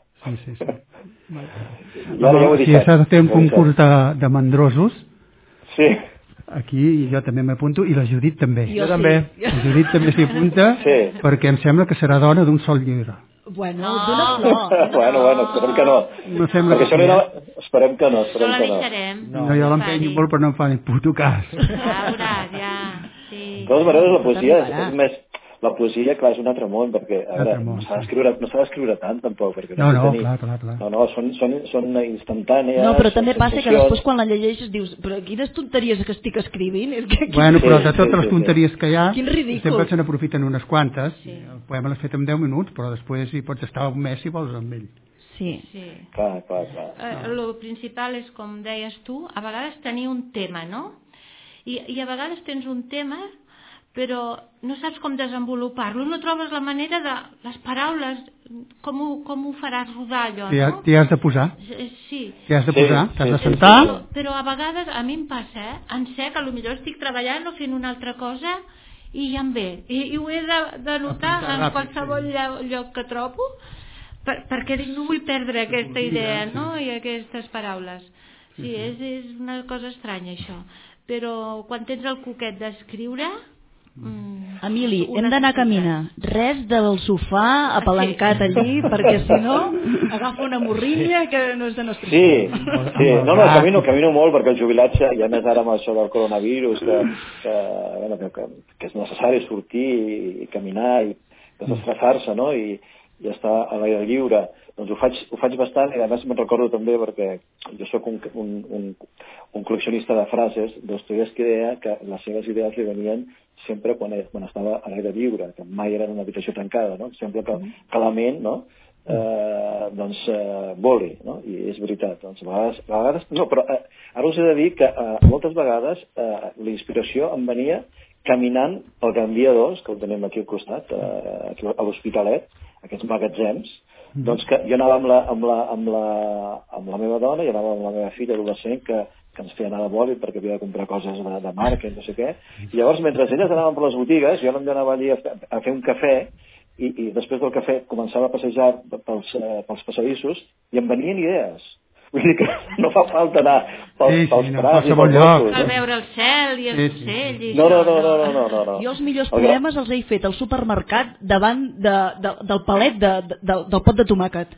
Si s'ha de fer un concurs de mandrosos, aquí jo també m'apunto, i la Judit també. Jo també. La Judit també s'hi apunta, perquè em sembla que serà dona d'un sol llibre. Bueno, d'una flor. Bueno, esperem que no. No sembla que sí. Esperem que no. No la deixarem. No, jo l'empenyo molt, però no em fa ni puto cas. Ja veuràs, ja. Sí. De totes maneres, la poesia és més... La poesia, clar, és un altre món, perquè no s'ha d'escriure tant, tampoc. No, clar. No, són instantànies. No, però també passa que després quan la llegeixes dius, però quines tonteries que estic escrivint? Bueno, però de totes les tonteries que hi ha, sempre se n'aprofiten unes quantes. El poema l'has fet en 10 minuts, però després hi pots estar un mes si vols amb ell. Sí. Clar. El principal és, com deies tu, a vegades tenir un tema, no? I a vegades tens un tema, però no saps com desenvolupar-lo, no trobes la manera de les paraules, com ho faràs rodar allò, no? T'hi has de posar. Sí. T'hi has de posar, t'has de sentar. Però a vegades a mi em passa, en sec, potser estic treballant o fent una altra cosa i ja em ve. I ho he d'anotar en qualsevol lloc que trobo, perquè no vull perdre aquesta idea, no?, i aquestes paraules. Sí, és una cosa estranya, això. Però quan tens el coquet d'escriure... Emili, hem d'anar a caminar. Res del sofà apalancat allí, perquè si no agafa una morrilla que no és de nostre. Sí, no, camino molt, perquè els jubilats, ja més ara amb això del coronavirus, que és necessari sortir i caminar i desestressar-se, no?, i estar a l'aire lliure. Doncs ho faig bastant, i a més me'n recordo també perquè jo sóc un col·leccionista de frases. Dostoievski deia que les seves idees li venien sempre quan estava a l'aire lliure, que mai era en una habitació tancada, no? Sempre que la ment, no? Voli, no? I és veritat. Doncs a vegades no, però ara us he de dir que moltes vegades la inspiració em venia caminant pel Gran Via 2, que ho tenim aquí al costat, aquí a l'Hospitalet, aquests magatzems. Doncs que jo anava amb la meva dona i anava amb la meva filla adolescent que ens feia anar de bòlit perquè havia de comprar coses de marca i no sé què. I llavors, mentre elles anaven per les botigues, jo anava allí a fer un cafè i després del cafè començava a passejar pels passadissos i em venien idees. Vull dir que no fa falta anar pels prats i pels boscos. A veure el cel i els ocells. No. Jo els millors poemes els he fet al supermercat davant del palet del pot de tomàquet.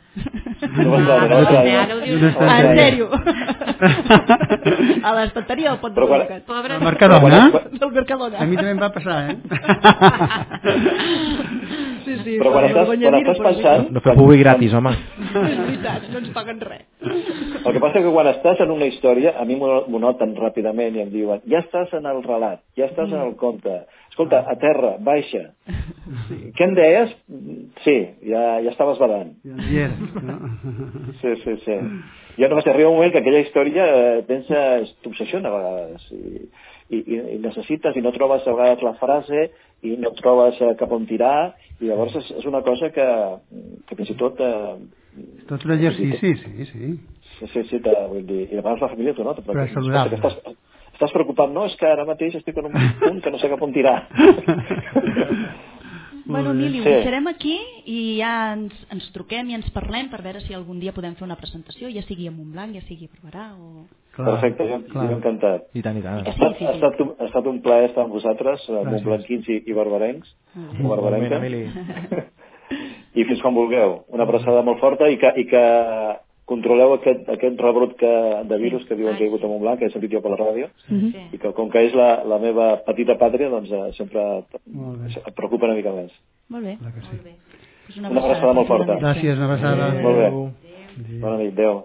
En sèrio. A l'estanteria del pot de tomàquet. Al Mercadona? Del Mercadona. A mi també em va passar, Sí, però quan estàs pensant... No fer públic gratis, home. És veritat, no ens paguen res. El que passa que quan estàs en una història, a mi m'ho noten ràpidament i em diuen, ja estàs en el relat, ja estàs en el conte. Escolta, a terra, baixa. Què em deies? Sí, ja estaves badant. Sí. Jo no va ser, arriba un moment que aquella història t'obsessiona a vegades i necessites i no trobes a vegades la frase i no trobes cap on tirar i llavors és una cosa que fins i tot... Tot un exercici, sí. Sí, vull dir, i a vegades la família t'ho nota. Però és saludable. Estàs preocupat, no? És que ara mateix estic en un punt que no sé cap on tirar. Bueno, Emili, ho deixarem aquí i ja ens truquem i ens parlem per veure si algun dia podem fer una presentació, ja sigui a Montblanc, ja sigui a Barberà o... Perfecte, jo encantat. I tant. Ha estat un plaer estar amb vosaltres, montblanquins i barberencs. O barberenques. I fins quan vulgueu. Una abraçada molt forta i que controleu aquest rebrot de virus que diuen que hi ha hagut a Montblanc, que he sentit jo per la ràdio, i que com que és la meva petita pàtria, doncs sempre et preocupa una mica més. Molt bé. Una abraçada molt forta. Gràcies, una abraçada. Molt bé. Bona nit, adéu.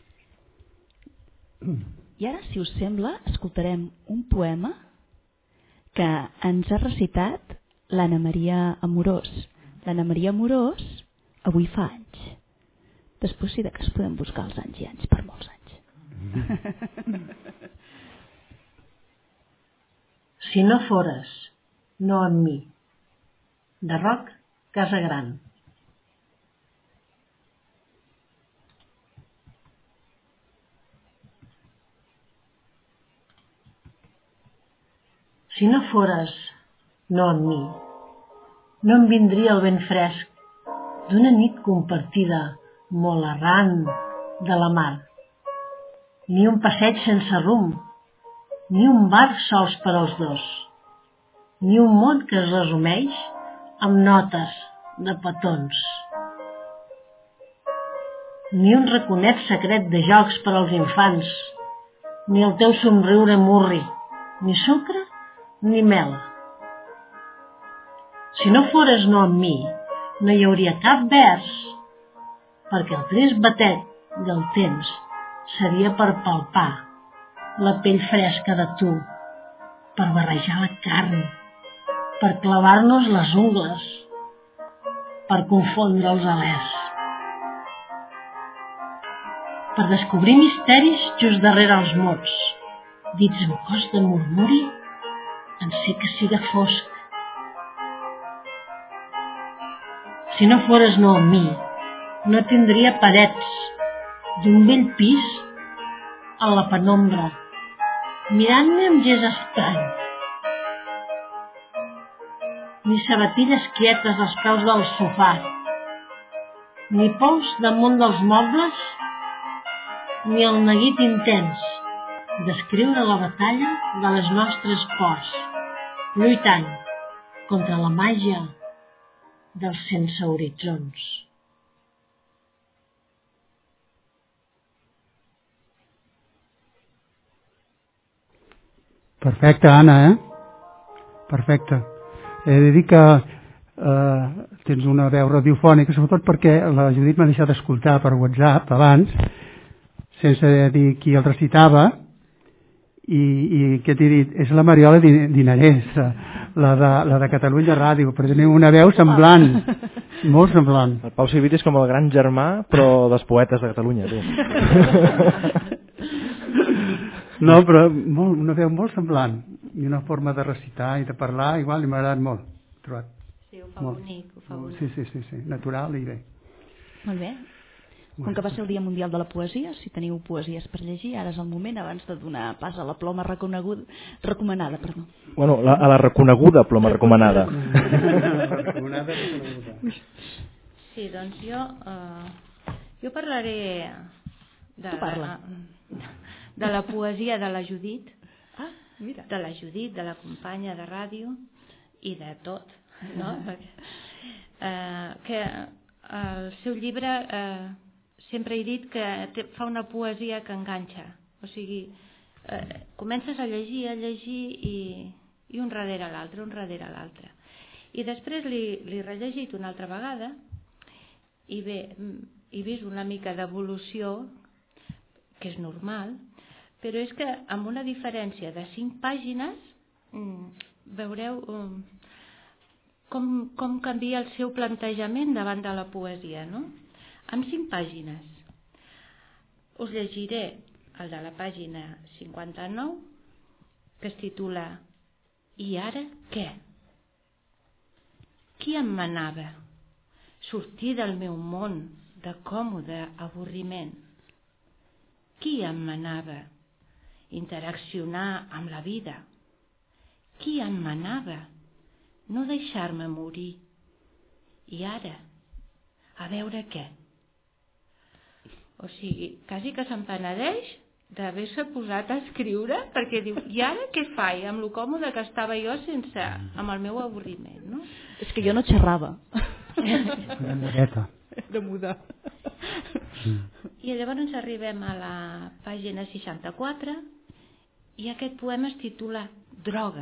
I ara, si us sembla, escoltarem un poema que ens ha recitat l'Anna Maria Amorós. L'Anna Maria Amorós avui fa anys. Després sí que es podem buscar els anys i anys per molts anys. Si no fores, no amb mi. De Roc Casagran. Si no fores, no amb mi, no em vindria el vent fresc d'una nit compartida molt arran de la mar, ni un passeig sense rumb, ni un bar sols per als dos, ni un món que es resumeix amb notes de petons, ni un raconet secret de jocs per als infants, ni el teu somriure murri, ni sucre ni mel. Si no fores no amb mi, no hi hauria cap vers, perquè el trist batec del temps seria per palpar la pell fresca de tu, per barrejar la carn, per clavar-nos les ungles, per confondre els alers, per descobrir misteris just darrere els mots, dits amb cos de murmuri, en sí que siga fosc. Si no fores no amb mi, no tindria parets d'un vell pis a la penombra, mirant-me amb gest estrany, ni sabatilles quietes als peus del sofà, ni pols damunt dels mobles, ni el neguit intens d'escriure la batalla de les nostres pors, lluitant contra la màgia dels sense horitzons. Perfecte, Anna, Perfecte. He de dir que tens una veu radiofònica, sobretot perquè la Judit m'ha deixat escoltar per WhatsApp abans, sense dir qui el recitava, i què t'he dit? És la Mariola Dinarès, la de Catalunya Ràdio, però teniu una veu semblant, molt semblant. El Pau Civit és com el gran germà, però dels poetes de Catalunya. No, però una veu molt semblant, i una forma de recitar i de parlar, igual, m'ha agradat molt. Trobat. Sí, ho fa bonic, ho fa bonic. Sí, natural i bé. Molt bé. Com que va ser el Dia Mundial de la Poesia, si teniu poesies per llegir, ara és el moment abans de donar pas a la ploma recomanada. Bueno, a la reconeguda ploma recomanada. Sí, doncs jo parlaré de la poesia de la Judit, de la Judit, de la companya de ràdio i de tot, no? Que el seu llibre sempre he dit que fa una poesia que enganxa, o sigui, comences a llegir i un darrere l'altre, i després l'he rellegit una altra vegada i bé, he vist una mica d'evolució, que és normal, però és que amb una diferència de 5 pàgines veureu com canvia el seu plantejament davant de la poesia, no? Amb 5 pàgines. Us llegiré el de la pàgina 59, que es titula I ara què? Qui em manava? Sortir del meu món de còmode avorriment. Qui em manava? Interaccionar amb la vida. Qui em manava? No deixar-me morir. I ara? A veure què? O sigui, quasi que se'n penedeix d'haver-se posat a escriure, perquè diu, i ara què faig amb lo còmode que estava jo amb el meu avorriment, no? És que jo no xerrava. De muda. I llavors arribem a la pàgina 64 i aquest poema es titula Droga.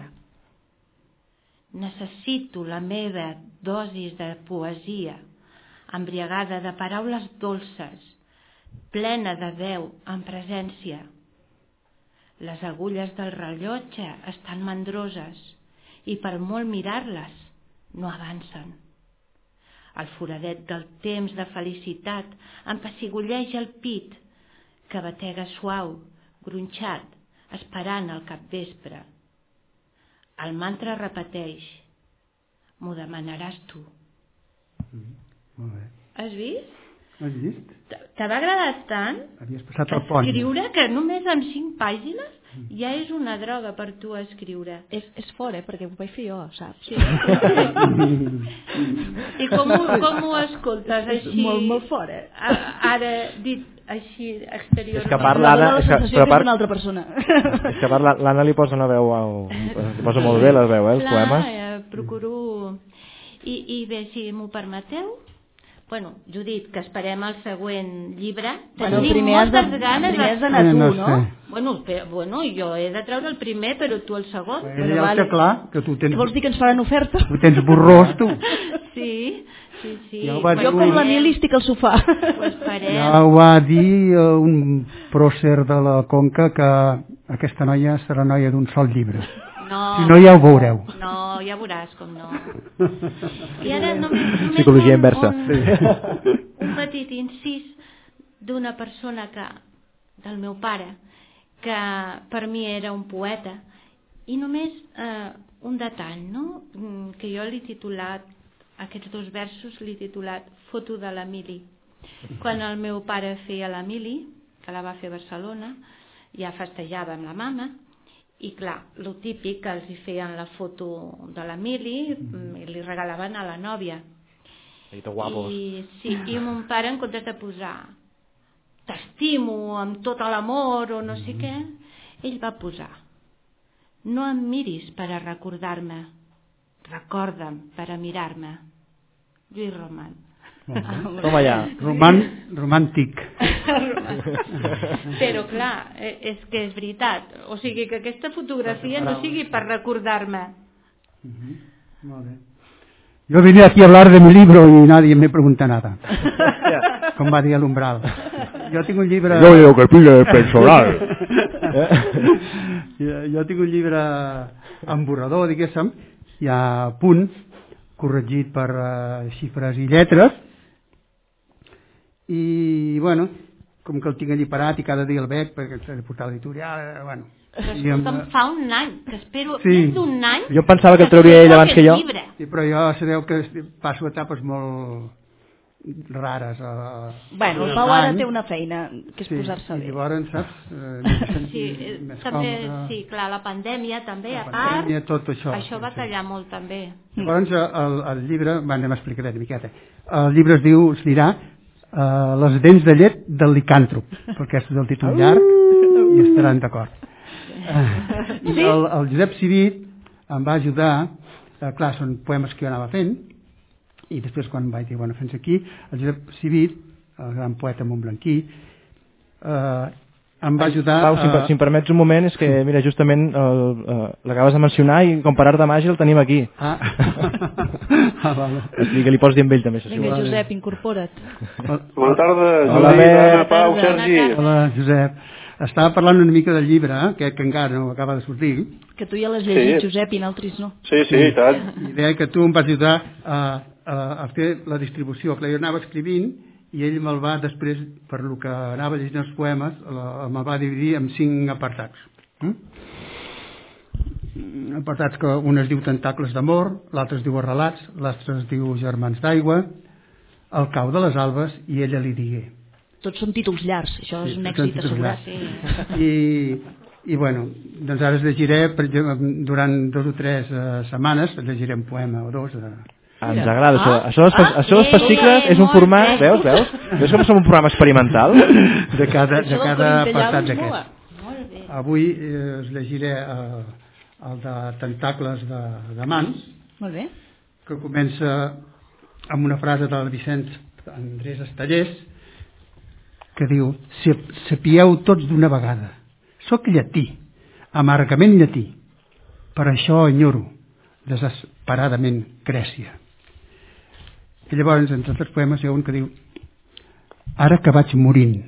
Necessito la meva dosis de poesia, embriagada de paraules dolces, plena de veu en presència. Les agulles del rellotge estan mandroses i per molt mirar-les no avancen. El foradet del temps de felicitat em pessigolleja el pit, que batega suau, gronxat, esperant el capvespre. El mantra repeteix, m'ho demanaràs tu. Molt bé. Has vist? Has vist? T'ha agradat tant escriure que només amb 5 pàgines ja és una droga per tu escriure. És fort, perquè ho vaig fer jo, saps? Sí. I com ho escoltes així? Molt fort, Ara dit així exteriorment. És que parla una altra persona. És que l'Anna li posa una veu, li posa molt bé la veu, els poemes. Procuro. I bé, si m'ho permeteu, bueno, Judit, que esperem el següent llibre. Tenim moltes ganes. Primer has d'anar tu, no? Bueno, jo he de treure el primer, però tu el segon. Ja ho sé clar, que tu tens... Vols dir que ens faran oferta? Tu tens borrós, tu. Sí. Jo com la Mili estic al sofà. Ja ho va dir un pròcer de la Conca que aquesta noia serà noia d'un sol llibre. No, si no ja ho veureu. No, ja veuràs com no. I ara només psicologia inversa. Un petit incís d'una persona del meu pare, que per mi era un poeta, i només un detall, no? Que jo l'he titulat, aquests 2 versos l'he titulat Foto de la Mili. Quan el meu pare feia la Mili, que la va fer a Barcelona, ja festejava amb la mama, i clar, lo típic que els hi feien la foto de la Mili i li regalaven a la nòvia. I mon pare, en comptes de posar t'estimo amb tot l'amor o no sé què, ell va posar no em miris per a recordar-me, recorda'm per a mirar-me. Lluís Roman. Toma ja. Romàntic. Però clar, és que és veritat, o sigui que aquesta fotografia no sigui per recordar-me. Molt bé. Yo vine aquí a hablar de mi libro y nadie me pregunta nada. Com va dir a l'Umbral. Jo tinc un llibre... Jo digo que pide personal. Jo tinc un llibre emborrador, diguéssim, i a punt, corregit per xifres i lletres, i, bueno, com que el tinc allí parat i cada dia el veig, perquè s'ha de portar a l'editorial, bueno... Però escolta'm, fa un any, que espero Sí. més d'un any... Jo pensava que el trauria ell abans que jo. Sí, però jo sabeu que passo etapes molt rares. Bueno, el Pau ara té una feina, que és posar-se i bé. llavors, saps? Sí, també, sí, clar, la pandèmia també, a part, pandèmia, tot això va tallar molt també. Llavors el llibre, anem a explicar una miqueta. El llibre es dirà Les dents de llet del licàntrop, perquè és el títol llarg i estaran d'acord. I el Josep Civit em va ajudar, clar, són poemes que jo anava fent, i després quan vaig dir, bueno, fins aquí, el Josep Civit, el gran poeta montblanquí, em va ajudar... Pau, si em permets un moment, és que, mira, justament l'acabes de mencionar i com per art de màgia el tenim aquí. Vale. I que li pots dir amb ell també, si Vinga, Josep, incorpora't. Bona tarda, Hola, Anna, Pau, Sergi. Hola, Josep. Estava parlant una mica del llibre, que encara no acaba de sortir. Que tu ja l'has llegit, Josep, i n'altres no. Sí, i tant. I deia que tu em vas ajudar a fer la distribució, que jo anava escrivint i ell me'l va després, per lo que anava llegint els poemes, me'l va dividir en 5 apartats. Apartats que un es diu Tentacles d'amor, l'altre es diu Arrelats, l'altre es diu Germans d'aigua, El cau de les albes i Ella li digué. Tots són títols llargs, això és un èxit assegurat. I bueno, doncs ara es llegiré, durant 2 o 3 setmanes, llegiré un poema o 2 Ens agrada això dels fascicles és un format, veus? Veus com som un programa experimental? De cada apartat d'aquests. Avui es llegiré el de Tentacles de mans, Molt bé. que comença amb una frase del Vicenç Andrés Estallés, que diu: sapieu tots d'una vegada, soc llatí, amargament llatí, per això enyoro desesperadament Grècia. I llavors, entre els poemes, hi ha un que diu: ara que vaig morint,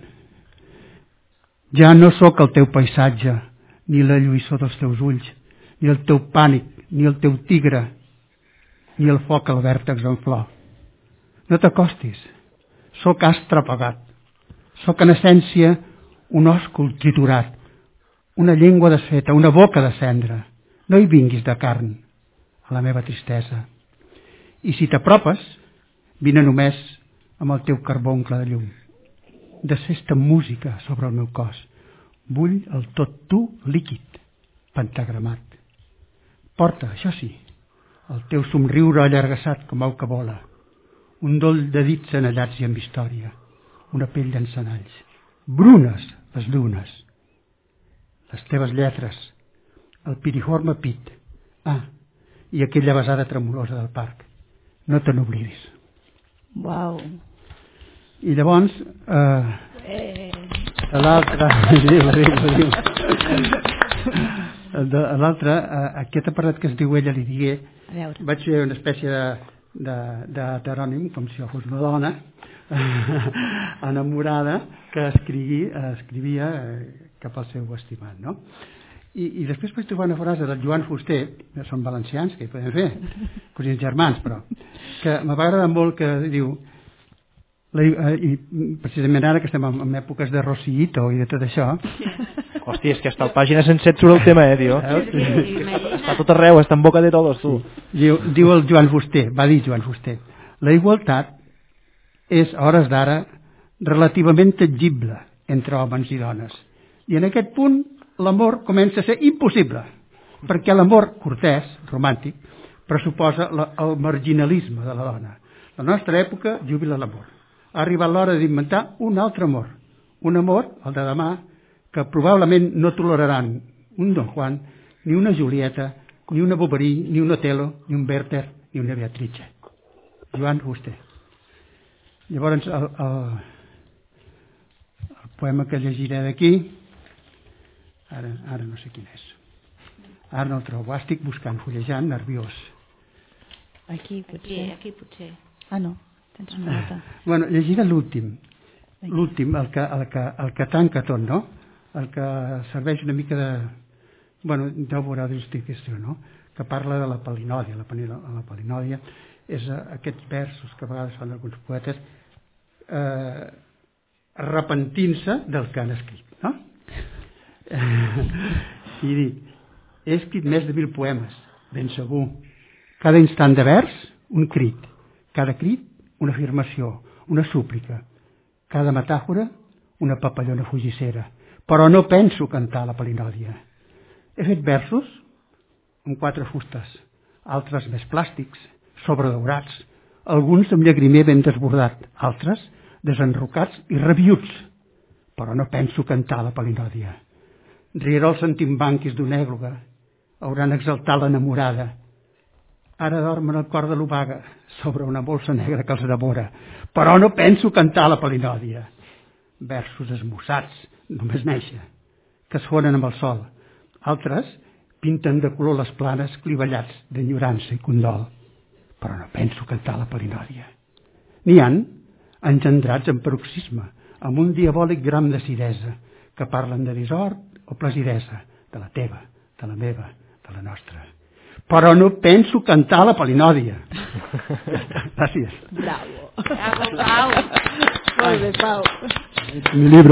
ja no sóc el teu paisatge, ni la lluïssor dels teus ulls, ni el teu pànic, ni el teu tigre, ni el foc al vèrtex en flor. No t'acostis, sóc astre apagat, sóc en essència un òscul triturat, una llengua desfeta, una boca de cendra. No hi vinguis de carn a la meva tristesa. I si t'apropes, vine només amb el teu carboncle de llum. Desfesta música sobre el meu cos. Vull el tot tu líquid, pentagramat. Porta, això sí, el teu somriure allargassat com au que vola, un doll de dits anellats i amb història, una pell d'encenalls, brunes les llunes, les teves lletres, el piriforme pit, i aquella besada tremolosa del parc. No te n'oblidis. Uau. I llavors, l'altre, aquest apartat que es diu Ella li digué, vaig fer una espècie d'heterònim, com si jo fos una dona enamorada que escrivia cap al seu estimat, no? I després vaig trobar una frase del Joan Fuster, que són valencians, que hi podem fer, cosins germans, però, que m'ha agradat molt, que diu, i precisament ara que estem en èpoques de Rosillito i de tot això... Hòstia, és que hasta el pàgina 107 surt el tema, tio. Està tot arreu, està en boca de todos, tu. Diu el Joan Fuster, va dir Joan Fuster, la igualtat és, a hores d'ara, relativament tangible entre homes i dones. I en aquest punt l'amor comença a ser impossible, perquè l'amor cortès, romàntic, pressuposa el marginalisme de la dona. La nostra època jubila l'amor. Ha arribat l'hora d'inventar un altre amor. Un amor, el de demà, que probablement no toleraran un Don Juan, ni una Julieta, ni una Bovary, ni un Otelo, ni un Werther, ni una Beatrice. Joan Fuster. Llavors, el poema que llegiré d'aquí, ara no sé quin és. Ara no el trobo, estic buscant, fullejant, nerviós. Aquí potser. Aquí potser. Ah, no, tens una nota. Bueno, llegiré l'últim, el que tanca tot, no? El que serveix una mica de... Bueno, ja ho veurà de justificació, no? Que parla de la palinòdia. La palinòdia és aquests versos que a vegades fan alguns poetes arrepentint-se del que han escrit, no? I dic, he escrit més de 1000 poemes, ben segur. Cada instant de vers, un crit. Cada crit, una afirmació, una súplica. Cada metàfora, una papallona fugissera. Però no penso cantar la palinòdia. He fet versos amb 4 fustes, altres més plàstics, sobredaurats, alguns amb llagrimer ben desbordat, altres desenrocats i rabiuts. Però no penso cantar la palinòdia. Rierols sentimbanquis d'un ègloga hauran exaltat l'enamorada. Ara dormen el cor de l'obaga sobre una bolsa negra que els devora. Però no penso cantar la palinòdia. Versos esmussats, només néixer, que es fonen amb el sol. Altres pinten de color les planes clivellats d'enyorança i condol. Però no penso cantar la palinòdia. N'hi han engendrats en paroxisme, amb un diabòlic gram d'acidesa, que parlen de dissort o placidesa, de la teva, de la meva, de la nostra. Però no penso cantar la palinòdia. Gràcies. Bravo. Bravo, Pau. Molt bé, Pau. Mi libro.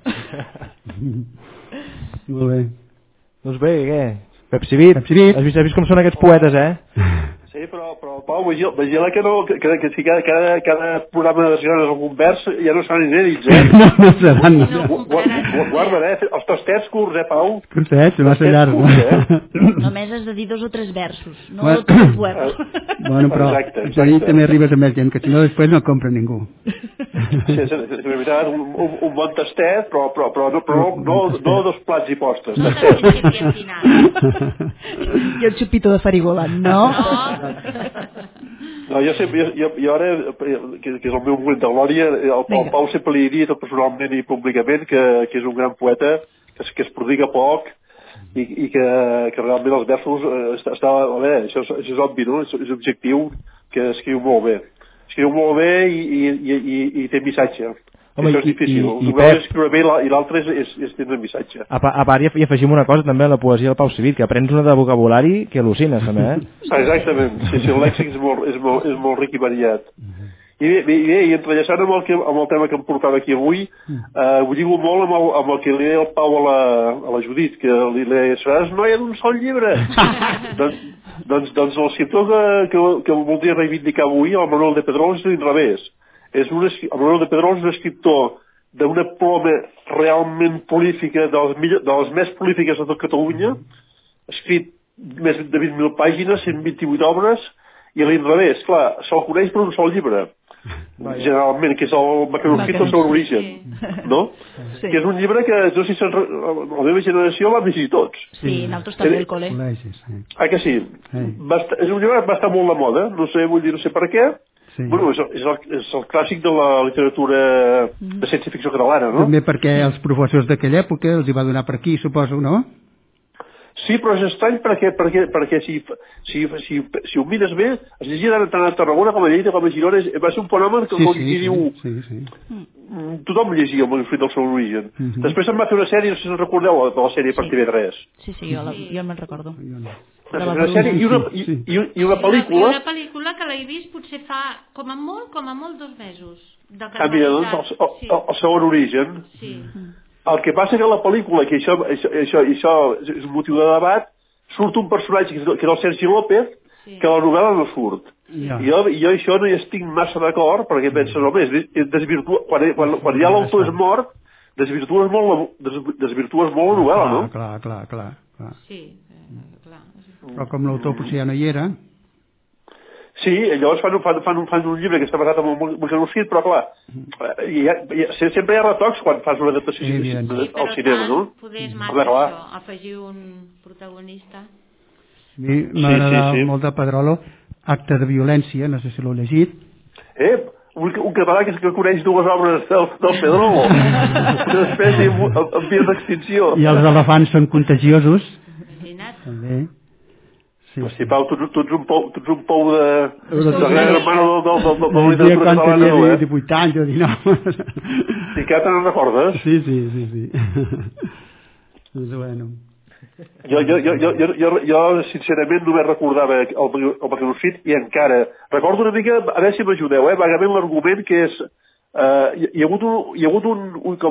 Molt bé. Doncs bé, què? Pepsivit. Has vist com són aquests poetes, Sí, però Pau, vigila que si cada programa de desgranes algun vers ja no seran inèdits, No seran. Guarda, els tastets curts, Pau? Curtets, va ser llarg. Només has de dir 2 o 3 versos, no tot el poema. Bueno, però aquí també arribes a més gent, que si no després no compra ningú. Sí, és veritat, un bon tastet, però no 2 plats i postres. No de principi a final. I el xupito de farigola, no? No, jo ara, que és el meu moment de glòria, al Pau sempre li he dit personalment i públicament que és un gran poeta, que es prodiga poc i que realment els versos això és obvi, no? És objectiu, que escriu molt bé. Escriu molt bé i té missatge. Home, això és difícil. Un és escriure bé i l'altre és tenir missatge. A part, hi afegim una cosa també a la poesia del Pau Civit, que aprens una de vocabulari que al·lucines, també, Exactament. Sí, el lèxic és molt ric i variat. I entrellaçant amb el tema que em portava aquí avui, ho lligo molt amb el que li deia el Pau a la Judit, que li deia, seràs noia d'un sol llibre. Doncs l'escriptor que voldria reivindicar avui, el Manuel de Pedrols, és l'inrevés. El Manuel de Pedrols és un escriptor d'una ploma realment prolífica, de les més prolífiques de tot Catalunya, ha escrit més de 20.000 pàgines, 128 obres, i a l'inrevés, clar, se'l coneix per un sol llibre, generalment, que és el Mecanoscrito sobre origen, no? Sí. Que és un llibre que, no sé si la meva generació l'han llegit tots. Sí, nosaltres també al col·le. Que sí? És un llibre que va estar molt de moda, no sé per què. Sí. Bueno, és el clàssic de la literatura de ciència-ficció catalana, no? També perquè els professors d'aquella època els hi va donar per aquí, suposo, no? Sí, però és estrany perquè si ho mires bé, es llegia tant a Tarragona com a Lleida com a Girona, va ser un fenomen que diu... Tothom llegia el manuscrit del seu origen. Després se'n va fer una sèrie, no sé si us recordeu, de la sèrie per TV3. Sí, jo me'n recordo. Una sèrie i una pel·lícula... Una pel·lícula que l'he vist potser fa com a molt 2 mesos. Mira, doncs, el segon origen. Sí. El que passa que a la pel·lícula, que això és un motiu de debat, surt un personatge que és el Sergi López, que a la novel·la no surt. I jo això no hi estic massa d'acord, perquè penso, només, quan ja l'autor és mort, desvirtues molt la novel·la, no? Clar. Sí, clar. Però com l'autor potser ja no hi era... Sí, llavors fan un llibre que està basat en un manuscrit, però clar, sempre hi ha retocs quan fas una adaptació al cinema, no? Podés massa això, afegir un protagonista. A mi m'ha agradat molt de Pedrolo, Acte de violència, no sé si l'heu llegit. Un català que coneix 2 obres del Pedrolo, una espècie en vies d'extinció. I els elefants són contagiosos. També. Sí, Pau, tu ets un pou de gran hermano de la literatura catalana, no? Tenia 18 anys o 19. Sí, que te'n recordes? Sí. Doncs bueno. Jo sincerament només recordava el manuscrit i encara recordo una mica, a veure si m'ajudeu, vagament l'argument que és hi ha hagut un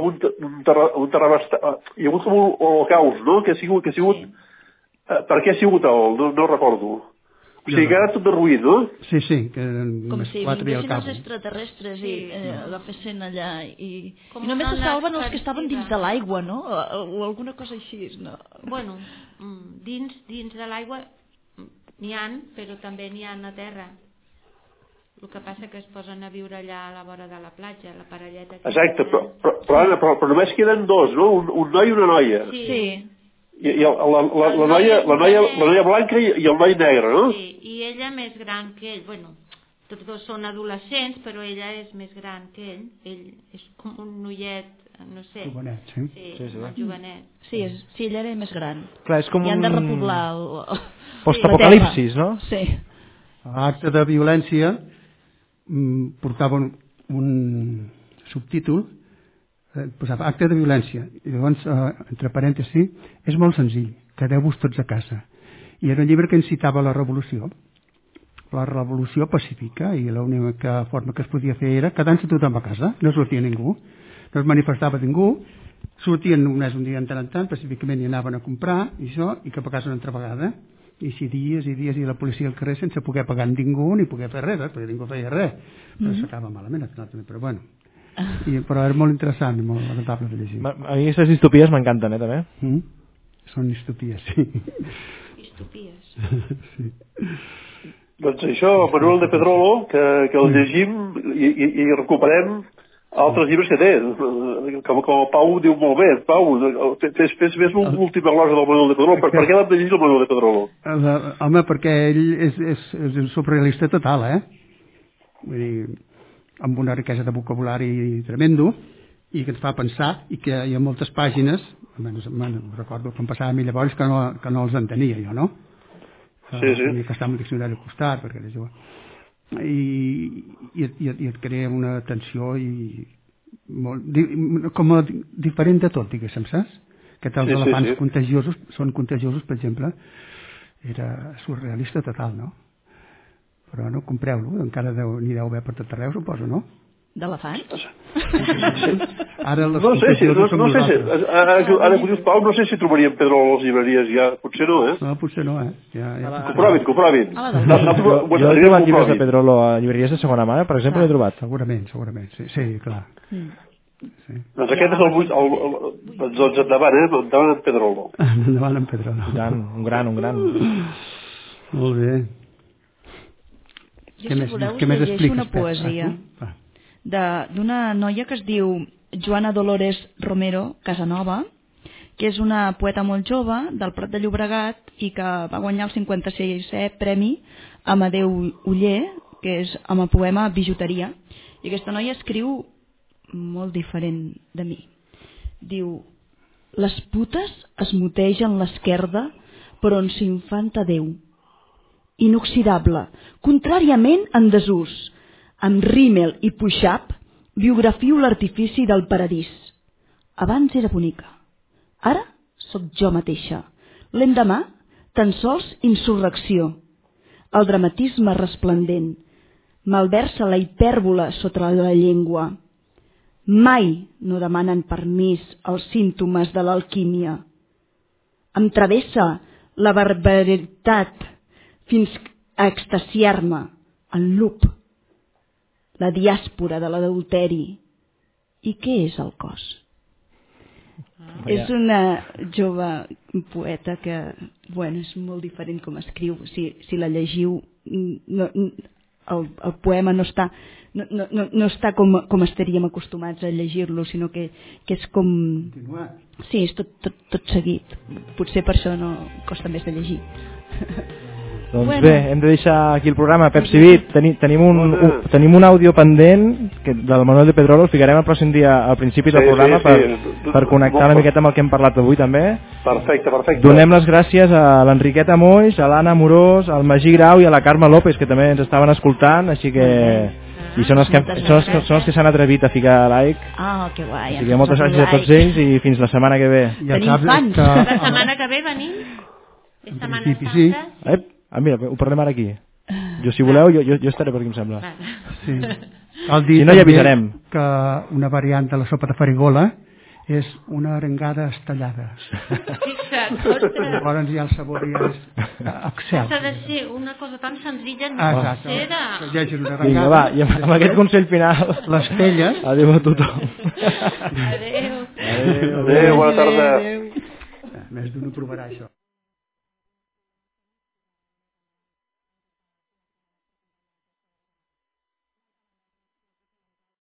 holocaust, no? Que ha sigut per què ha sigut no recordo. O sigui que ara tot derruït, no? Sí, que com si vinguessin els extraterrestres i agafessin allà i només se salven els que estaven dins de l'aigua, no? O alguna cosa així, no? Bueno, dins de l'aigua n'hi ha, però també n'hi ha a terra. El que passa que es posen a viure allà a la vora de la platja, la parelleta. Exacte, però només queden dos, no? Un noi i una noia. Sí. I la noia blanca i el noi negre, no? Sí, i ella més gran que ell. Bueno, tots dos són adolescents, però ella és més gran que ell. Ell és com un noiet, no sé. Jovenet, sí. Sí, un jovenet. Sí, ella era més gran. Clar, és com i han de repoblar postapocalipsis, no? Sí. Acte de violència portava un subtítol, posava acte de violència, i llavors, entre parèntesis, és molt senzill, quedeu-vos tots a casa. I era un llibre que incitava la revolució pacífica, i l'única forma que es podia fer era quedant-se tothom a casa, no sortia ningú, no es manifestava ningú, sortien només un dia en tant, pacíficament hi anaven a comprar, i cap a casa una altra vegada, i així dies i la policia al carrer sense poder pagar ningú ni poder fer res, perquè ningú feia res, però s'acaba malament, però bueno. Però és molt interessant i molt agradable de llegir. A mi aquestes distopies m'encanten, també. Són distopies, sí. Distopies. Sí. Doncs això, Manuel de Pedrolo, que el llegim i recuperem altres llibres que té. Com el Pau diu molt bé, Pau, fes l'última glosa del Manuel de Pedrolo. Per què l'hem de llegir el Manuel de Pedrolo? Home, perquè ell és un surrealista total, Vull dir, amb una riquesa de vocabulari tremendo, i que ens fa pensar, i que hi ha moltes pàgines, recordo que em passava a mi llavors que no els entenia jo, no? Sí. Tenia que estar amb el diccionari al costat, perquè era jove. I et crea una tensió com a diferent de tot, diguéssim, saps? Que els elefants contagiosos són contagiosos, per exemple, era surrealista total, no? Però no, compreu-lo, encara n'hi deu haver per tot arreu, suposo, no? D'elefants? Ara les contagiosos som nosaltres. Ara que ho dius, Pau, no sé si trobaríem Pedro a les llibreries ja, potser no, No, potser no, Comprovin. Jo he trobat llibres de Pedrolo a llibreries de segona mà, per exemple, l'he trobat. Segurament, sí, clar. Doncs aquest és el 8, doncs endavant en Pedrolo. Endavant en Pedrolo. Un gran. Molt bé. Jo, si voleu, us llegeixo una poesia d'una noia que es diu Joana Dolores Romero Casanova, que és una poeta molt jove del Prat de Llobregat i que va guanyar el 56è Premi Amadeu Oller, que és amb el poema Bijuteria. I aquesta noia escriu molt diferent de mi. Diu: les putes es motegen l'esquerda per on s'infanta Déu. Inoxidable, contràriament en desús, amb rímel i puixap, biografio l'artifici del paradís. Abans era bonica, ara sóc jo mateixa. L'endemà, tan sols insurrecció. El dramatisme resplendent malversa la hipèrbola sota la llengua. Mai no demanen permís els símptomes de l'alquímia. Em travessa la barbaritat fins a extasiar-me en loop, la diàspora de l'adulteri. I què és el cos? És una jove poeta que, bueno, és molt diferent com escriu. Si la llegiu, el poema no està com estaríem acostumats a llegir-lo, sinó que és com... Sí, és tot seguit. Potser per això no costa més de llegir. Doncs bé, hem de deixar aquí el programa. Pep Civit, tenim un àudio pendent del Manuel de Pedrolo, el ficarem el pròxim dia al principi del programa per connectar una miqueta amb el que hem parlat avui també. Perfecte. Donem les gràcies a l'Enriqueta Moix, a l'Anna Amorós, al Magí Grau i a la Carme López, que també ens estaven escoltant, així que... I són els que s'han atrevit a ficar like. Que guai. Així que moltes gràcies a tots ells i fins la setmana que ve. Tenim fans. La setmana que ve venim? És Setmana Santa? Mira, ho parlem ara aquí. Jo, si voleu, jo estaré per aquí, em sembla. Sí. Cal dir no, ja avisarem que una variant de la sopa de farigola és una arengada estellada. Fixa't, ostres. Llavors ja el sabor ja és excel. S'ha de ser una cosa tan senzilla, no ser de... Vinga, va, i amb aquest consell final... Les pelles... Adéu a tothom. Adéu. Adéu, bona tarda. Més d'un ho provarà, això.